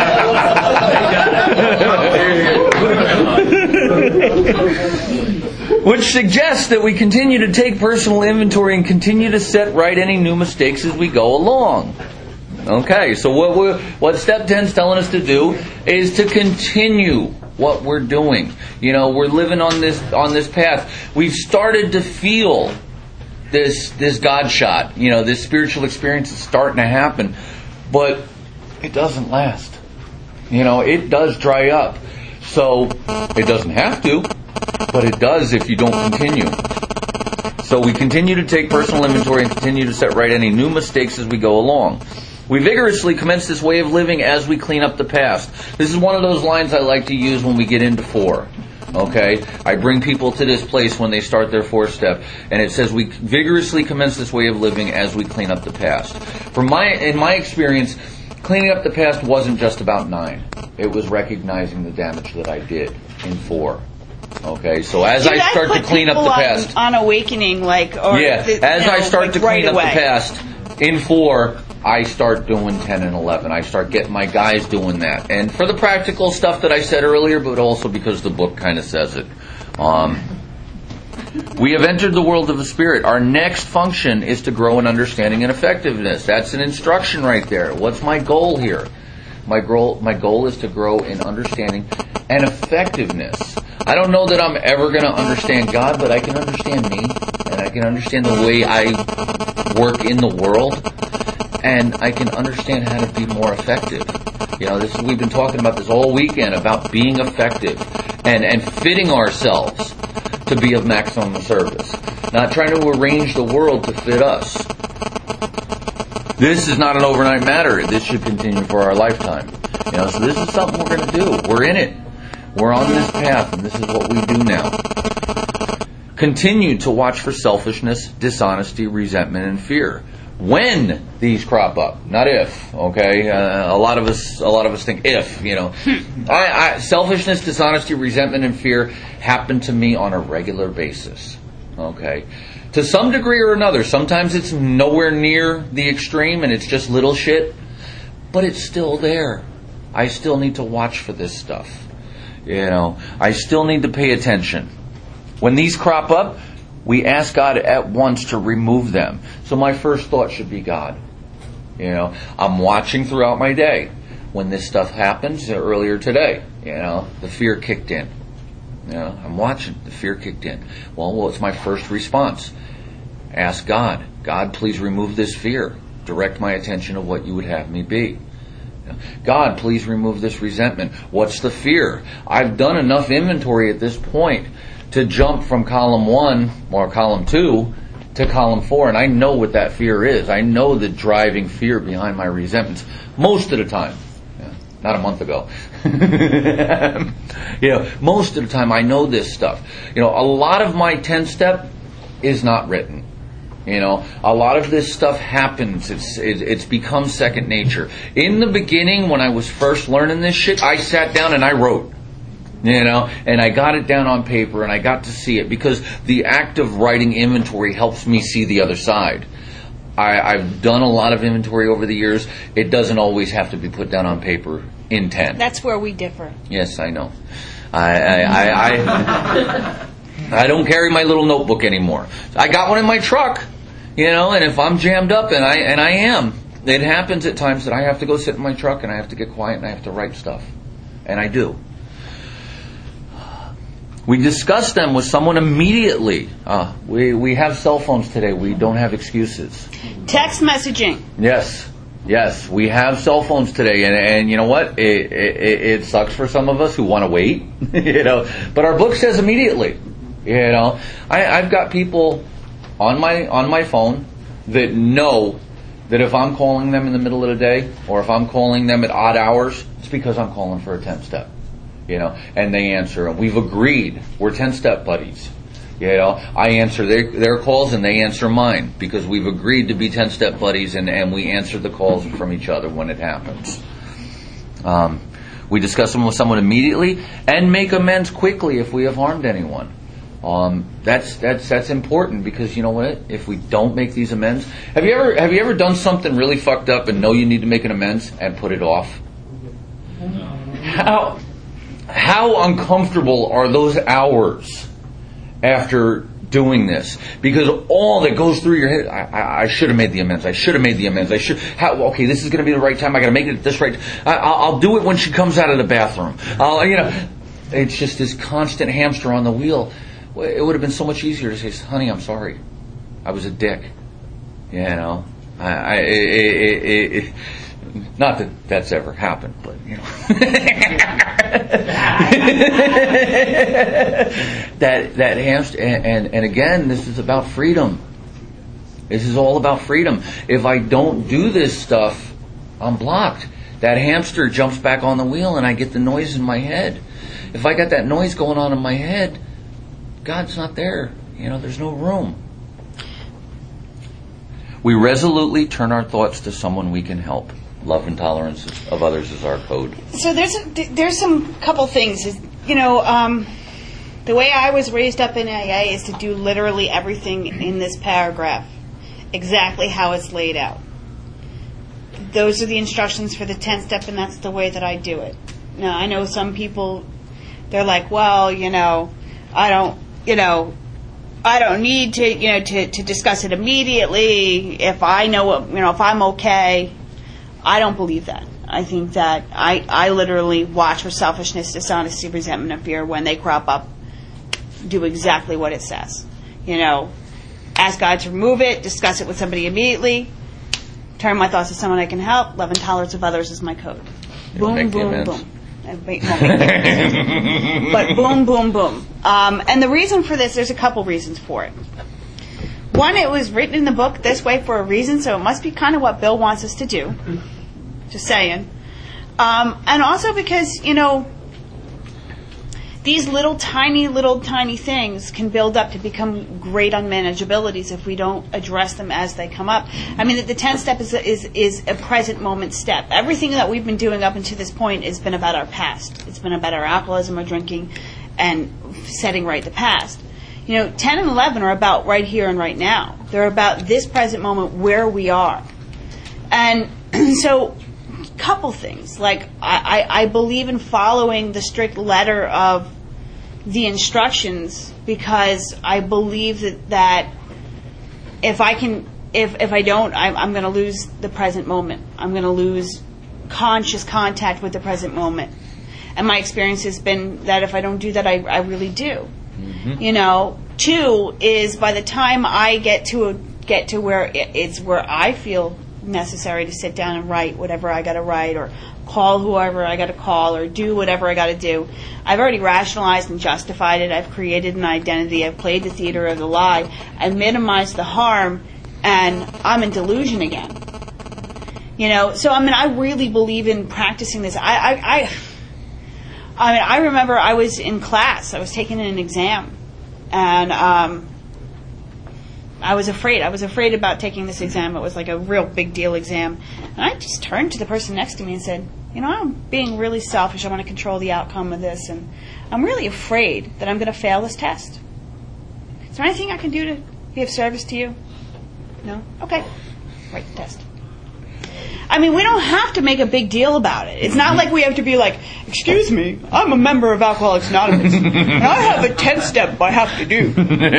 Which suggests that we continue to take personal inventory and continue to set right any new mistakes as we go along. Okay, so what we're, what step ten is telling us to do is to continue what we're doing. You know, we're living on this on this path. We've started to feel this this God shot. You know, this spiritual experience is starting to happen, but it doesn't last. You know, it does dry up. So it doesn't have to, but it does if you don't continue. So we continue to take personal inventory and continue to set right any new mistakes as we go along. We vigorously commence this way of living as we clean up the past. This is one of those lines I like to use when we get into four. Okay? I bring people to this place when they start their fourth step, and it says we vigorously commence this way of living as we clean up the past. From my, in my experience, cleaning up the past wasn't just about nine. It was recognizing the damage that I did in four. Okay, so as Dude, I start put to clean up the people on- past, On, awakening, like, or yeah, the- as you know, I start like to clean right up away. the past, in four, I start doing ten and eleven. I start getting my guys doing that. And for the practical stuff that I said earlier, but also because the book kind of says it. Um, we have entered the world of the spirit. Our next function is to grow in understanding and effectiveness. That's an instruction right there. What's my goal here? My goal, my goal is to grow in understanding and effectiveness. I don't know that I'm ever going to understand God, but I can understand me, and I can understand the way I work in the world, and I can understand how to be more effective. You know, this we've been talking about this all weekend, about being effective and, and fitting ourselves to be of maximum service. Not trying to arrange the world to fit us. This is not an overnight matter. This should continue for our lifetime. You know, so this is something we're going to do. We're in it. We're on this path, and this is what we do now. Continue to watch for selfishness, dishonesty, resentment, and fear. When these crop up, not if. Okay, uh, a lot of us, a lot of us think if. You know, I, I, selfishness, dishonesty, resentment, and fear happen to me on a regular basis. Okay, to some degree or another. Sometimes it's nowhere near the extreme, and it's just little shit, but it's still there. I still need to watch for this stuff. You know, I still need to pay attention. When these crop up, we ask God at once to remove them. So my first thought should be God. You know, I'm watching throughout my day. When this stuff happens, earlier today, you know, the fear kicked in. You know, I'm watching, the fear kicked in. Well, what's my first response? Ask God, God, please remove this fear. Direct my attention to what you would have me be. God, please remove this resentment. What's the fear? I've done enough inventory at this point to jump from column one or column two to column four, and I know what that fear is. I know the driving fear behind my resentments most of the time. Yeah, not a month ago. You know, most of the time I know this stuff. You know, a lot of my ten-step is not written. You know, a lot of this stuff happens. It's it, it's become second nature. In the beginning, when I was first learning this shit, I sat down and I wrote. You know, and I got it down on paper and I got to see it because the act of writing inventory helps me see the other side. I, I've done a lot of inventory over the years. It doesn't always have to be put down on paper in ten. That's where we differ. Yes, I know. I I I, I, I don't carry my little notebook anymore. I got one in my truck. You know, and if I'm jammed up, and I and I am, it happens at times that I have to go sit in my truck and I have to get quiet and I have to write stuff. And I do. We discuss them with someone immediately. Uh, we, we have cell phones today. We don't have excuses. Text messaging. Yes. Yes. We have cell phones today. And, and you know what? It, it, it sucks for some of us who want to wait. You know, but our book says immediately. You know, I, I've got people on my on my phone that know that if I'm calling them in the middle of the day or if I'm calling them at odd hours, it's because I'm calling for a ten-step. You know, and they answer, and we've agreed. We're ten-step buddies. You know, I answer their their calls and they answer mine because we've agreed to be ten-step buddies, and, and we answer the calls from each other when it happens. Um, we discuss them with someone immediately and make amends quickly if we have harmed anyone. Um, that's that's that's important because you know what? If we don't make these amends, have you ever have you ever done something really fucked up and know you need to make an amends and put it off? How how uncomfortable are those hours after doing this? Because all that goes through your head, I, I, I should have made the amends. I should have made the amends. I should. How, okay, this is going to be the right time. I got to make it at this right. I, I'll, I'll do it when she comes out of the bathroom. I'll, you know, it's just this constant hamster on the wheel. It would have been so much easier to say, "Honey, I'm sorry. I was a dick." You know, I, I it, it, it, it, not that that's ever happened, but you know, that that hamster. And, and and again, this is about freedom. This is all about freedom. If I don't do this stuff, I'm blocked. That hamster jumps back on the wheel, and I get the noise in my head. If I got that noise going on in my head, God's not there. You know, there's no room. We resolutely turn our thoughts to someone we can help. Love and tolerance of others is our code. So there's a, there's some couple things. You know, um, The way I was raised up in A A is to do literally everything in this paragraph, exactly how it's laid out. Those are the instructions for the tenth step, and that's the way that I do it. Now, I know some people, they're like, well, you know, I don't, you know, I don't need to, you know, to, to discuss it immediately. If I know, what, you know, if I'm okay, I don't believe that. I think that I, I literally watch for selfishness, dishonesty, resentment, and fear when they crop up. Do exactly what it says. You know, ask God to remove it, discuss it with somebody immediately, turn my thoughts to someone I can help, love and tolerance of others is my code. You'll Boom, make the boom, amends. boom. I wait, won't make the- but boom, boom, boom. Um, and the reason for this, there's a couple reasons for it. One, it was written in the book this way for a reason, so it must be kind of what Bill wants us to do. Just saying. Um, and also because, you know, these little tiny, little tiny things can build up to become great unmanageabilities if we don't address them as they come up. I mean, the tenth step is a, is is a present moment step. Everything that we've been doing up until this point has been about our past. It's been about our alcoholism or drinking and setting right the past. You know, ten and eleven are about right here and right now. They're about this present moment where we are. And so, couple things. Like, I, I, I believe in following the strict letter of the instructions because I believe that, that if I can, if if I don't, I'm, I'm going to lose the present moment. I'm going to lose conscious contact with the present moment. And my experience has been that if I don't do that, I, I really do. Mm-hmm. You know, two is by the time I get to a, get to where it, it's where I feel necessary to sit down and write whatever I got to write or call whoever I got to call or do whatever I got to do. I've already rationalized and justified it. I've created an identity. I've played the theater of the lie. I've minimized the harm, and I'm in delusion again. You know, so I mean, I really believe in practicing this. I, I, I, I mean, I remember I was in class. I was taking an exam, and um, I was afraid. I was afraid about taking this exam. It was like a real big deal exam. And I just turned to the person next to me and said, you know, I'm being really selfish. I want to control the outcome of this. And I'm really afraid that I'm going to fail this test. Is there anything I can do to be of service to you? No? Okay. Write the test. I mean, we don't have to make a big deal about it. It's not like we have to be like, excuse me, I'm a member of Alcoholics Anonymous, and I have a tenth step I have to do.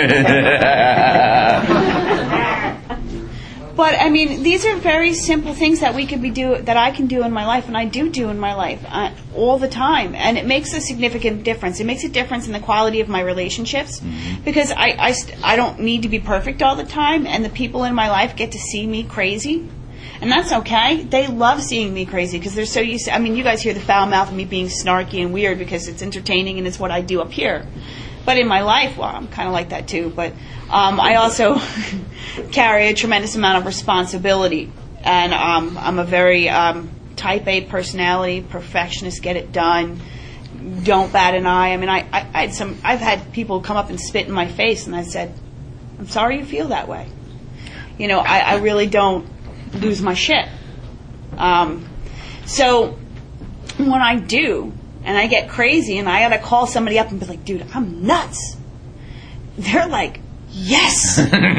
But I mean, these are very simple things that we could be do that I can do in my life, and I do do in my life uh, all the time, and it makes a significant difference. It makes a difference in the quality of my relationships mm-hmm. because I I, st- I don't need to be perfect all the time, and the people in my life get to see me crazy. And that's okay. They love seeing me crazy because they're so used to, I mean, you guys hear the foul mouth of me being snarky and weird because it's entertaining and it's what I do up here. But in my life, well, I'm kind of like that too. But um, I also carry a tremendous amount of responsibility. And um, I'm a very um, type A personality, perfectionist, get it done, don't bat an eye. I mean, I, I, I had some, I've had people come up and spit in my face and I said, I'm sorry you feel that way. You know, I, I really don't lose my shit. Um, so when I do, and I get crazy, and I gotta call somebody up and be like, "Dude, I'm nuts," they're like, "Yes,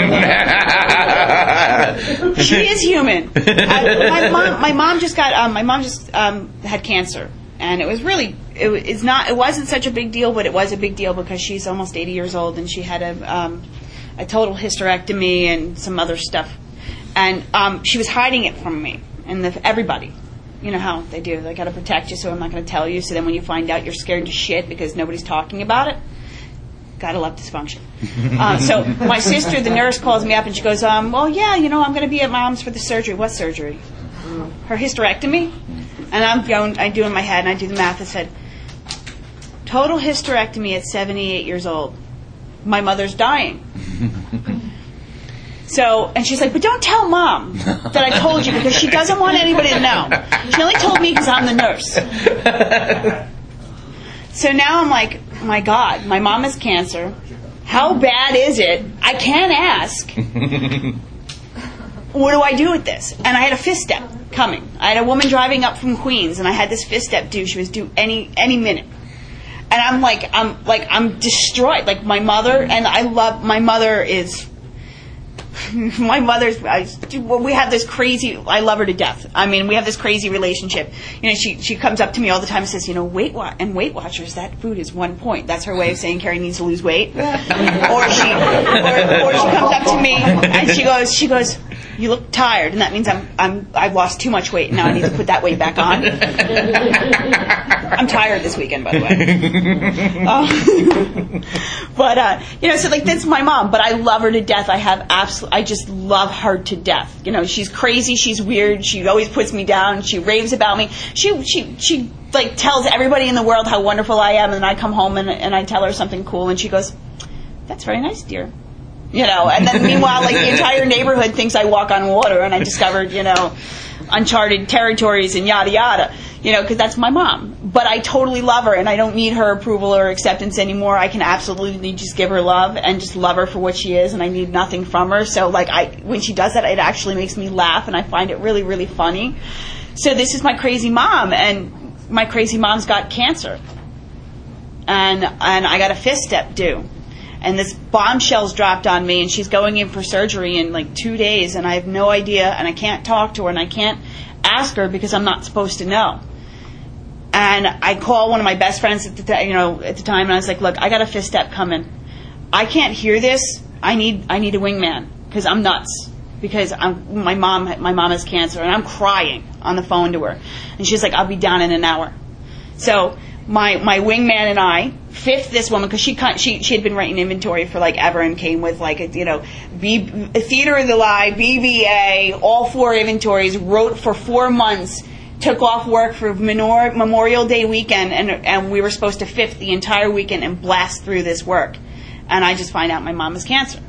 she is human." I, my mom, my mom just got, um, my mom just um, had cancer, and it was really, it was it's not, it wasn't such a big deal, but it was a big deal because she's almost eighty years old, and she had a um, a total hysterectomy and some other stuff. And um, she was hiding it from me and the, everybody. You know how they do. They got to protect you, so I'm not going to tell you. So then when you find out, you're scared to shit because nobody's talking about it. Gotta love dysfunction. uh, so my sister, the nurse, calls me up and she goes, um, well, yeah, you know, I'm going to be at Mom's for the surgery. What surgery? Her hysterectomy? And I'm going, I do in my head, and I do the math. I said, total hysterectomy at seventy-eight years old. My mother's dying. So, and she's like, but don't tell Mom that I told you because she doesn't want anybody to know. She only told me because I'm the nurse. So now I'm like, my God, my mom has cancer. How bad is it? I can't ask. What do I do with this? And I had a fifth step coming. I had a woman driving up from Queens, and I had this fifth step due. She was due any any minute. and I'm like, I'm like, I'm destroyed. Like my mother, and I love my mother is. My mother's, I, we have this crazy, I love her to death. I mean, we have this crazy relationship. You know, she she comes up to me all the time and says, you know, Weight Wa- and Weight Watchers, that food is one point. That's her way of saying Carrie needs to lose weight. or she or, or she comes up to me and she goes, she goes, you look tired, and that means I'm I'm I've lost too much weight, and now I need to put that weight back on. I'm tired this weekend, by the way. Um, but uh, you know, so like that's my mom. But I love her to death. I have absolute. I just love her to death. You know, she's crazy. She's weird. She always puts me down. She raves about me. She she she like tells everybody in the world how wonderful I am, and I come home and and I tell her something cool, and she goes, "That's very nice, dear." You know, and then meanwhile, like the entire neighborhood thinks I walk on water, and I discovered, you know, uncharted territories and yada yada. You know, because that's my mom. But I totally love her, and I don't need her approval or acceptance anymore. I can absolutely just give her love and just love her for what she is, and I need nothing from her. So, like, I when she does that, it actually makes me laugh, and I find it really, really funny. So this is my crazy mom, and my crazy mom's got cancer, and and I got a fifth step due. And this bombshell's dropped on me, and she's going in for surgery in like two days, and I have no idea, and I can't talk to her, and I can't ask her because I'm not supposed to know. And I call one of my best friends at the t- you know at the time, and I was like, "Look, I got a fifth step coming. I can't hear this. I need I need a wingman because I'm nuts because I'm my mom my mom has cancer, and I'm crying on the phone to her, and she's like, "I'll be down in an hour." So. My my wingman and I fifth this woman because she she she had been writing inventory for like ever and came with like a, you know B, Theater of the Lie, B B A, all four inventories, wrote for four months, took off work for Menor, Memorial Day weekend, and and we were supposed to fifth the entire weekend and blast through this work, and I just find out my mom has cancer.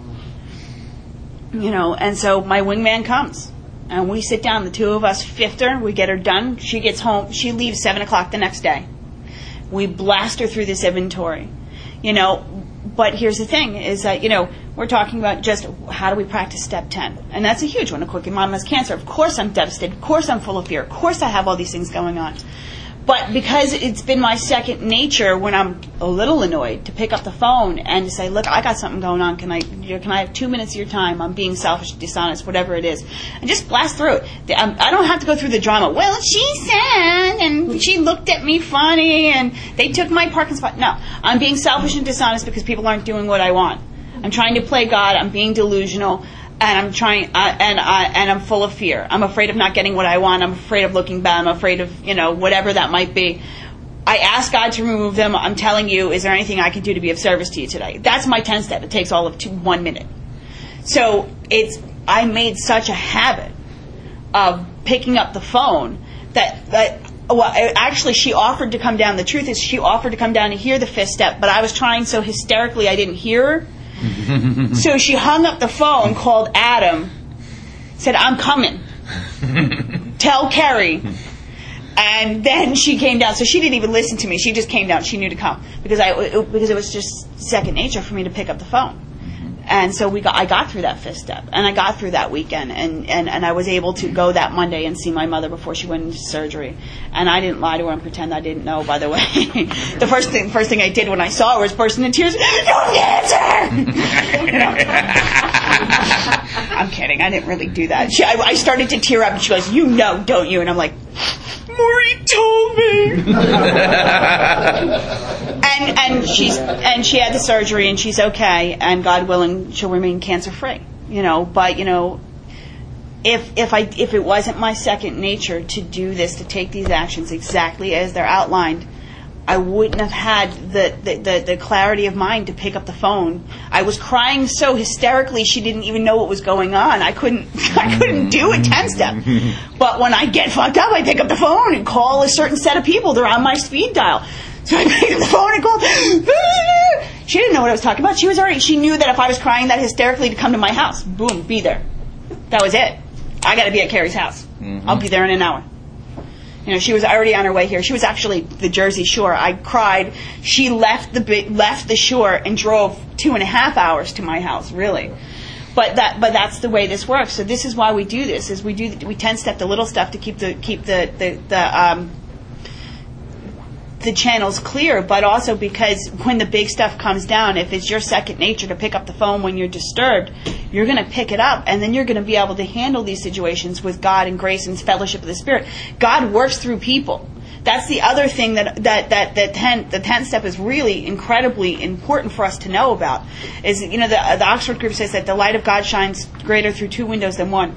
You know, and so my wingman comes. And we sit down, the two of us fifth her, we get her done. She gets home, she leaves seven o'clock the next day. We blast her through this inventory, you know, but here's the thing is that, you know, we're talking about just how do we practice step ten? And that's a huge one. Of course, your mom has cancer. Of course I'm devastated. Of course I'm full of fear. Of course I have all these things going on. But because it's been my second nature when I'm a little annoyed to pick up the phone and to say, look, I got something going on. Can I can I have two minutes of your time? I'm being selfish, dishonest, whatever it is. And just blast through it. I don't have to go through the drama. Well, she said, and she looked at me funny, and they took my parking spot. No, I'm being selfish and dishonest because people aren't doing what I want. I'm trying to play God. I'm being delusional. And I'm trying, uh, and I, and I'm full of fear. I'm afraid of not getting what I want. I'm afraid of looking bad. I'm afraid of, you know, whatever that might be. I ask God to remove them. I'm telling you, is there anything I can do to be of service to you today? That's my ten step. It takes all of two, one minute. So it's, I made such a habit of picking up the phone that, that well, actually she offered to come down. The truth is she offered to come down to hear the fifth step, but I was trying so hysterically I didn't hear her. So she hung up the phone, called Adam, said, I'm coming. Tell Carrie. And then she came down. So she didn't even listen to me. She just came down. She knew to come. Because I it, because it was just second nature for me to pick up the phone. And so we got I got through that fifth step. And I got through that weekend. And, and, and I was able to go that Monday and see my mother before she went into surgery. And I didn't lie to her and pretend I didn't know, by the way. the first thing first thing I did when I saw her was burst into tears. No cancer! You know? I'm kidding. I didn't really do that. She, I, I started to tear up and she goes, you know, don't you? And I'm like, Maury told me. and and she's and she had the surgery and she's okay, and God willing she'll remain cancer free. You know, but you know, if if I if it wasn't my second nature to do this, to take these actions exactly as they're outlined, I wouldn't have had the, the, the, the clarity of mind to pick up the phone. I was crying so hysterically she didn't even know what was going on. I couldn't I couldn't do a ten-step. But when I get fucked up, I pick up the phone and call a certain set of people. They're on my speed dial. So I picked up the phone and called. She didn't know what I was talking about. She was already. She knew that if I was crying that hysterically to come to my house, boom, be there. That was it. I got to be at Carrie's house. Mm-hmm. I'll be there in an hour. You know, she was already on her way here. She was actually the Jersey Shore. I cried. She left the left the shore and drove two and a half hours to my house. Really, but that but that's the way this works. So this is why we do this. Is we do we ten step the little stuff to keep the keep the the, the um the channel's clear, but also because when the big stuff comes down, if it's your second nature to pick up the phone when you're disturbed, you're going to pick it up, and then you're going to be able to handle these situations with God and grace and fellowship of the Spirit. God works through people. That's the other thing that that that that ten, the tenth step is really incredibly important for us to know about. Is, you know, the the Oxford group says that the light of God shines greater through two windows than one.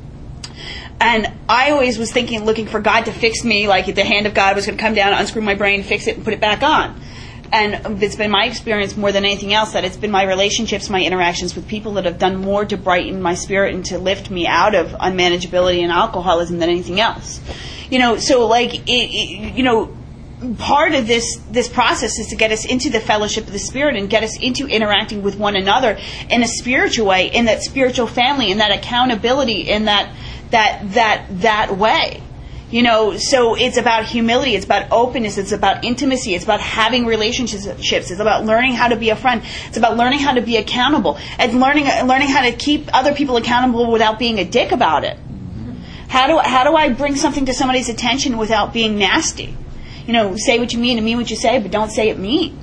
And I always was thinking, looking for God to fix me, like the hand of God was going to come down, unscrew my brain, fix it, and put it back on. And it's been my experience more than anything else that it's been my relationships, my interactions with people that have done more to brighten my spirit and to lift me out of unmanageability and alcoholism than anything else. You know, so like, it, it, you know, part of this this process is to get us into the fellowship of the Spirit and get us into interacting with one another in a spiritual way, in that spiritual family, in that accountability, in that that that that way. You know, so it's about humility, it's about openness, it's about intimacy, it's about having relationships, it's about learning how to be a friend, it's about learning how to be accountable, and learning learning how to keep other people accountable without being a dick about it. How do how do I bring something to somebody's attention without being nasty? You know, say what you mean and mean what you say, but don't say it mean.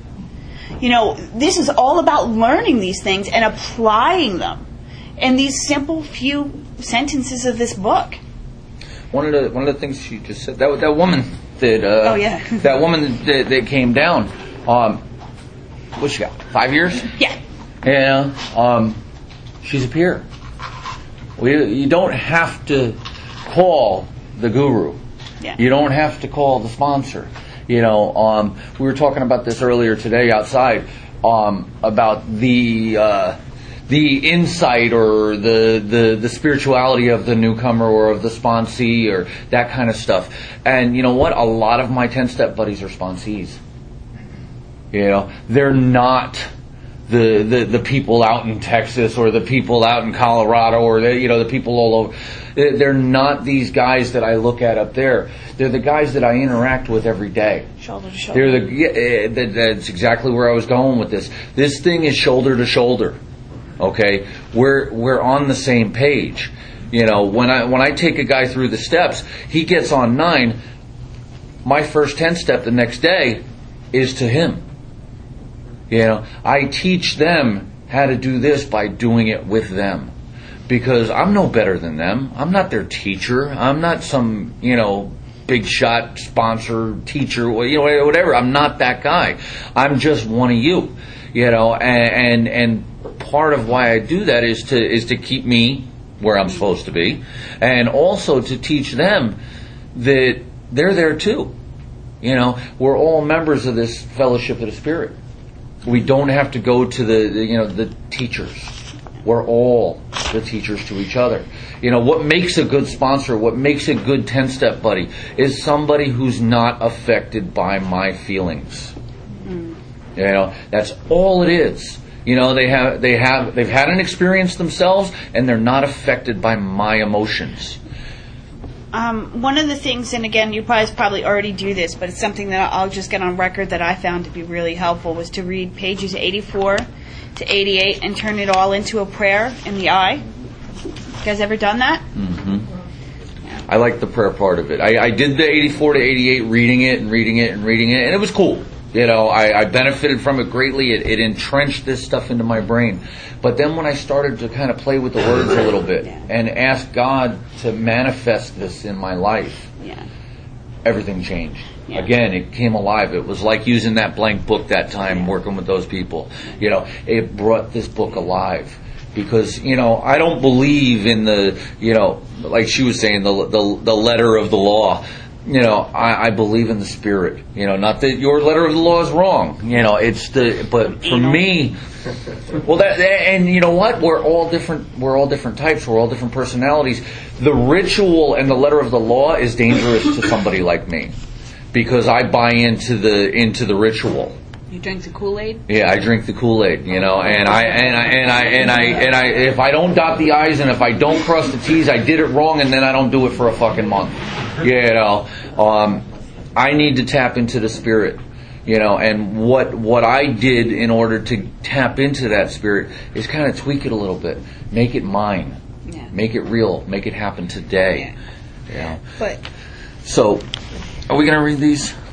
You know, this is all about learning these things and applying them in these simple few sentences of this book. One of the one of the things she just said, that that woman that uh, oh yeah that woman that, that came down, um, what's she got? Five years? Yeah. Yeah. Um, she's a peer. We, you don't have to call the guru. Yeah. You don't have to call the sponsor. You know, um, we were talking about this earlier today outside, um, about the uh, the insight or the, the the spirituality of the newcomer or of the sponsee or that kind of stuff. And you know what? A lot of my ten-step buddies are sponsees. You know, they're not the, the the people out in Texas or the people out in Colorado or the, you know, the people all over. They're not these guys that I look at up there. They're the guys that I interact with every day. Shoulder to shoulder. They're the yeah, that, that's exactly where I was going with this. This thing is shoulder to shoulder. Okay, we're we're on the same page. You know, when I when I take a guy through the steps, he gets on nine. My first ten step the next day is to him. You know, I teach them how to do this by doing it with them. Because I'm no better than them. I'm not their teacher. I'm not some, you know, big shot sponsor, teacher, you know, whatever. I'm not that guy. I'm just one of you. You know, and and, and part of why I do that is to is to keep me where I'm supposed to be, and also to teach them that they're there too. You know, we're all members of this fellowship of the Spirit. We don't have to go to the, the you know the teachers. We're all the teachers to each other. You know, what makes a good sponsor, what makes a good ten-step buddy is somebody who's not affected by my feelings. Mm. You know, that's all it is. You know, they have they have they've had an experience themselves and they're not affected by my emotions. Um, one of the things, and again, you guys probably already do this, but it's something that I'll just get on record that I found to be really helpful, was to read pages eighty-four to eighty-eight and turn it all into a prayer in the eye. You guys ever done that? Mm-hmm. Yeah. I like the prayer part of it. I, I did the eighty-four to eighty-eight, reading it and reading it and reading it, and it was cool. You know, I, I benefited from it greatly. It, it entrenched this stuff into my brain. But then when I started to kind of play with the words a little bit yeah. and ask God to manifest this in my life, yeah. everything changed. Yeah. Again, it came alive. It was like using that blank book that time, yeah. working with those people. You know, it brought this book alive. Because, you know, I don't believe in the, you know, like she was saying, the the, the letter of the law. You know, I, I believe in the Spirit. You know, not that your letter of the law is wrong. You know, it's the, but for me, well, that, and you know what? We're all different. We're all different types. We're all different personalities. The ritual and the letter of the law is dangerous to somebody like me, because I buy into the into the ritual. You drink the Kool-Aid? Yeah, I drink the Kool-Aid, you know, and I and I and I and I and I if I don't dot the I's and if I don't cross the T's, I did it wrong, and then I don't do it for a fucking month. You know, um, I need to tap into the Spirit, you know, and what what I did in order to tap into that Spirit is kind of tweak it a little bit, make it mine, yeah. make it real, make it happen today. Yeah. You know. But so, are we going to read these?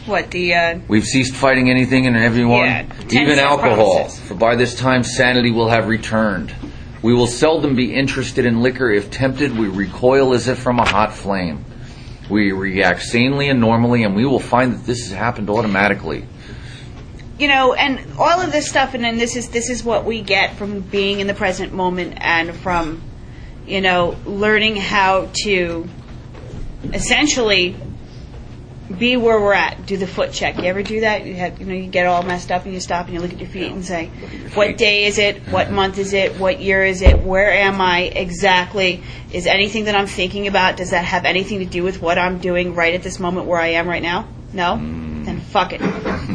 What, the... Uh, We've ceased fighting anything and everyone, Yeah, even ten alcohol. promises. For by this time sanity will have returned. We will seldom be interested in liquor. If tempted, we recoil as if from a hot flame. We react sanely and normally, and we will find that this has happened automatically. you know, and all of this stuff, and then this is this is what we get from being in the present moment and from, you know, learning how to essentially be where we're at. Do the foot check. You ever do that? You have, you know, you get all messed up and you stop and you look at your feet and say, what day is it? What month is it? What year is it? Where am I exactly? Is anything that I'm thinking about, does that have anything to do with what I'm doing right at this moment where I am right now? No? Then fuck it.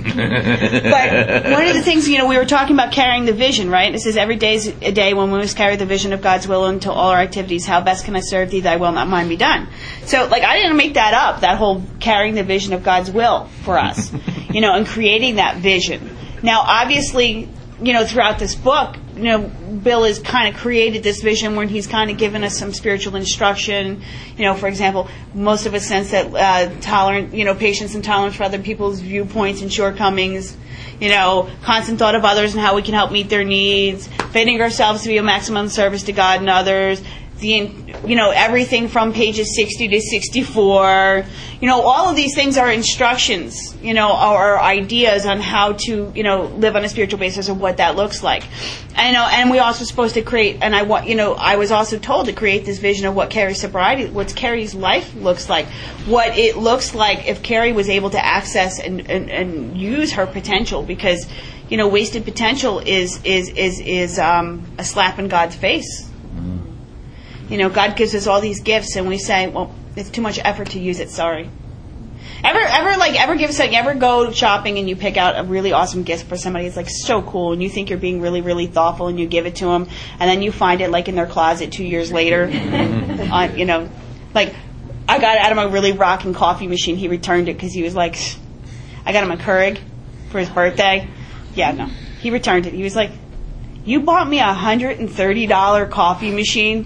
But one of the things, you know, we were talking about carrying the vision, right? This is every day is a day when we must carry the vision of God's will into all our activities. How best can I serve thee? Thy will, not mine, be done. So, like, I didn't make that up, that whole carrying the vision of God's will for us, you know, and creating that vision. Now, obviously, you know, throughout this book, you know, Bill has kind of created this vision where he's kind of given us some spiritual instruction. You know, for example, most of us sense that uh, tolerant, you know, patience and tolerance for other people's viewpoints and shortcomings. You know, constant thought of others and how we can help meet their needs. Fitting ourselves to be a maximum service to God and others. The, you know, everything from pages sixty to sixty-four. You know, all of these things are instructions, you know, or ideas on how to, you know, live on a spiritual basis and what that looks like. And, you know, and we also supposed to create, and I want, you know, I was also told to create this vision of what Carrie's sobriety, what Carrie's life looks like, what it looks like if Carrie was able to access and, and, and use her potential, because, you know, wasted potential is is is is um, a slap in God's face. You know, God gives us all these gifts, and we say, "Well, it's too much effort to use it." Sorry. Ever, ever, like, ever give something? Ever go shopping and you pick out a really awesome gift for somebody? It's like so cool, and you think you're being really, really thoughtful, and you give it to them, and then you find it like in their closet two years later. on, you know, like I got it out of my really rocking coffee machine. He returned it because he was like, I got him a Keurig for his birthday. Yeah, no, he returned it. He was like, "You bought me a hundred and thirty dollar coffee machine."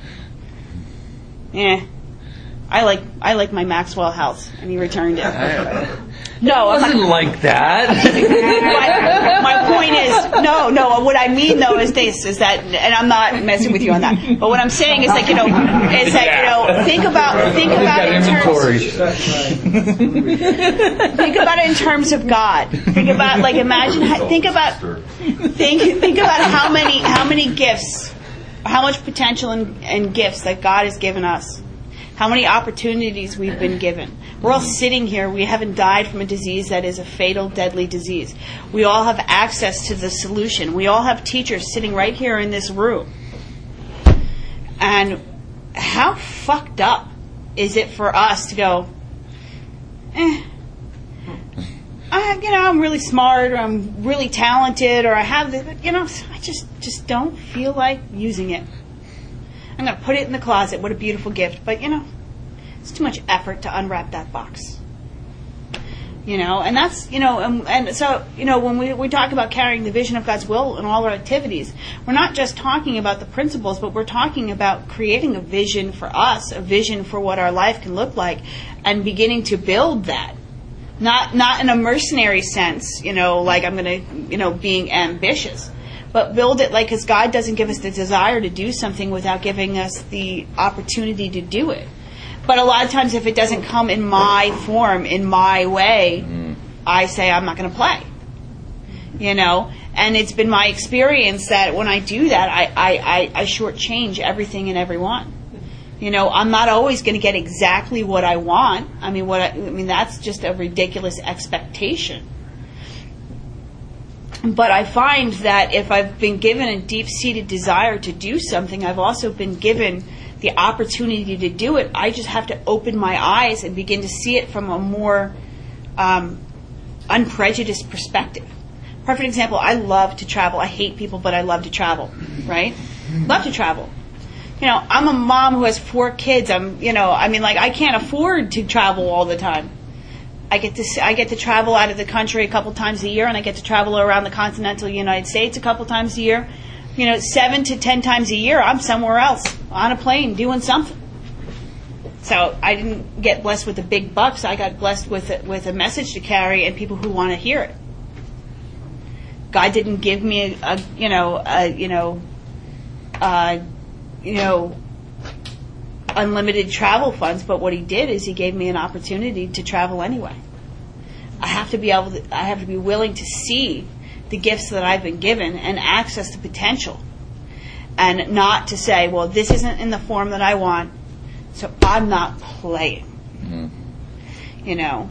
Yeah, I like I like my Maxwell House, and he returned it. No, It wasn't I'm not, like that. my, my point is, no, no. What I mean though is this: is that, and I'm not messing with you on that. But what I'm saying is, like, you know, it's like, you know, think about think about it in terms, think about it in terms of God. Think about, like, imagine, how, think about, think think about how many how many gifts. How much potential and, and gifts that God has given us. How many opportunities we've been given. We're all sitting here. We haven't died from a disease that is a fatal, deadly disease. We all have access to the solution. We all have teachers sitting right here in this room. And how fucked up is it for us to go, eh, I, you know, I'm really smart, or I'm really talented, or I have this, you know, I just, just don't feel like using it. I'm going to put it in the closet. What a beautiful gift. But, you know, it's too much effort to unwrap that box. You know, and that's, you know, and, and so, you know, when we, we talk about carrying the vision of God's will in all our activities, we're not just talking about the principles, but we're talking about creating a vision for us, a vision for what our life can look like, and beginning to build that. Not not in a mercenary sense, you know, like I'm going to, you know, being ambitious. But build it like, because God doesn't give us the desire to do something without giving us the opportunity to do it. But a lot of times if it doesn't come in my form, in my way, mm. I say I'm not going to play. You know? And it's been my experience that when I do that, I, I, I, I shortchange everything and everyone. You know, I'm not always going to get exactly what I want. I mean, what I, I mean, that's just a ridiculous expectation. But I find that if I've been given a deep-seated desire to do something, I've also been given the opportunity to do it. I just have to open my eyes and begin to see it from a more um, unprejudiced perspective. Perfect example, I love to travel. I hate people, but I love to travel, right? Love to travel. You know, I'm a mom who has four kids. I'm, you know, I mean, like, I can't afford to travel all the time. I get to I get to travel out of the country a couple times a year, and I get to travel around the continental United States a couple times a year. You know, seven to ten times a year, I'm somewhere else on a plane doing something. So I didn't get blessed with the big bucks. I got blessed with a, with a message to carry and people who want to hear it. God didn't give me a, a you know a you know uh, you know unlimited travel funds, but what He did is He gave me an opportunity to travel anyway. I have to be able to, I have to be willing to see the gifts that I've been given and access the potential, and not to say, well, this isn't in the form that I want, so I'm not playing. Mm-hmm. You know.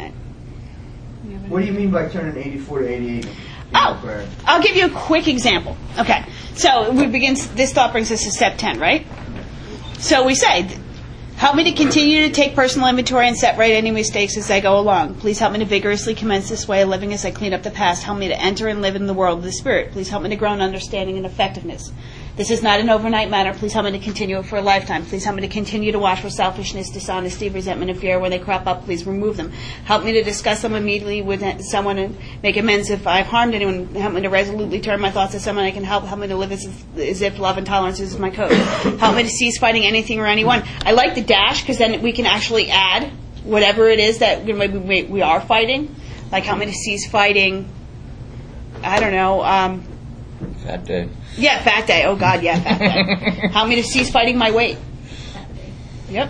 What do you mean by turning eighty-four to eighty-eight? Oh, I'll give you a quick example. Okay, so we begin. This thought brings us to step ten, right? So we say, help me to continue to take personal inventory and set right any mistakes as I go along. Please help me to vigorously commence this way of living as I clean up the past. Help me to enter and live in the world of the Spirit. Please help me to grow in understanding and effectiveness. This is not an overnight matter. Please help me to continue it for a lifetime. Please help me to continue to watch for selfishness, dishonesty, resentment, and fear. When they crop up, please remove them. Help me to discuss them immediately with someone and make amends if I've harmed anyone. Help me to resolutely turn my thoughts to someone I can help. Help me to live as, as if love and tolerance is my code. Help me to cease fighting anything or anyone. I like the dash because then we can actually add whatever it is that maybe we, we are fighting. Like help me to cease fighting, I don't know, um... Fat day. Yeah, fat day. Oh, God, yeah, fat day. Help me to cease fighting my weight. Yep.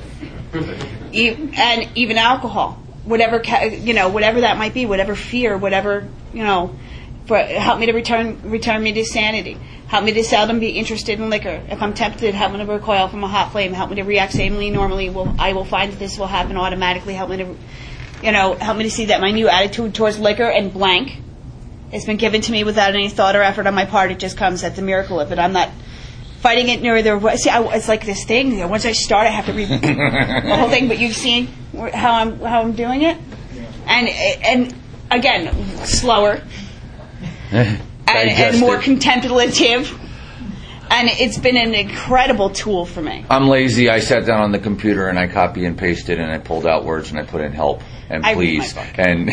E- and even alcohol. Whatever, ca- you know, whatever that might be, whatever fear, whatever, you know, for, help me to return return me to sanity. Help me to seldom be interested in liquor. If I'm tempted, help me to recoil from a hot flame. Help me to react sanely, normally. Will I will find that this will happen automatically. Help me to, you know, help me to see that my new attitude towards liquor and blank it's been given to me without any thought or effort on my part. It just comes. That's the miracle of it. I'm not fighting it near the... See, I, it's like this thing. You know, once I start, I have to read the whole thing. But you've seen how I'm how I'm doing it, and and again, slower and, and more contemplative. And it's been an incredible tool for me. I'm lazy. I sat down on the computer and I copy and pasted and I pulled out words and I put in help and I please read my book. and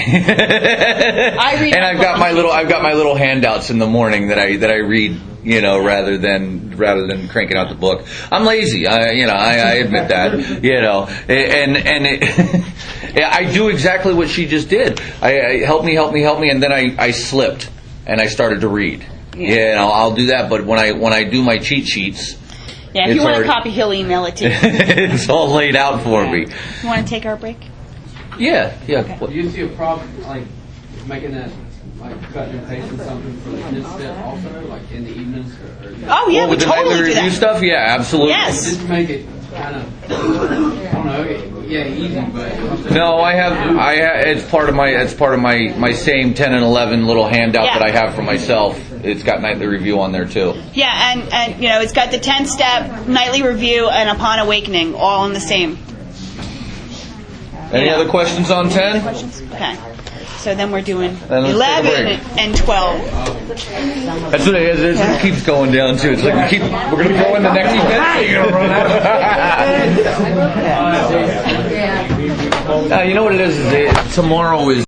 I read and my I've book. got my little I've got my little handouts in the morning that I that I read, you know, rather than rather than cranking out the book. I'm lazy. I you know I, I admit that, you know, and and it, I do exactly what she just did. I, I help me, help me, help me, and then I, I slipped and I started to read. Yeah, yeah and I'll, I'll do that. But when I when I do my cheat sheets, yeah, if you want already, a copy, he'll email it to you. It's all laid out for yeah. me. You want to take our break? Yeah, yeah. Okay. Do you see a problem like making that, like cutting and pasting something for the instant also, like in the evenings? Or, or oh yeah, well, we with totally the do that. Review stuff, yeah, absolutely. Yes. Just make it kind of, I don't know, yeah, easy, but no, I have, I have, it's part of my, it's part of my, my same ten and eleven little handout yeah. that I have for myself. It's got nightly review on there too. Yeah, and, and you know, it's got the ten step nightly review and Upon Awakening all in the same. Any yeah. other questions on ten? Other questions? Okay. So then we're doing eleven and twelve. That's what it is. It yeah. keeps going down too. It's like we keep, we're going to go in the next event. You're going to run out. uh, you know what it is? is it, tomorrow is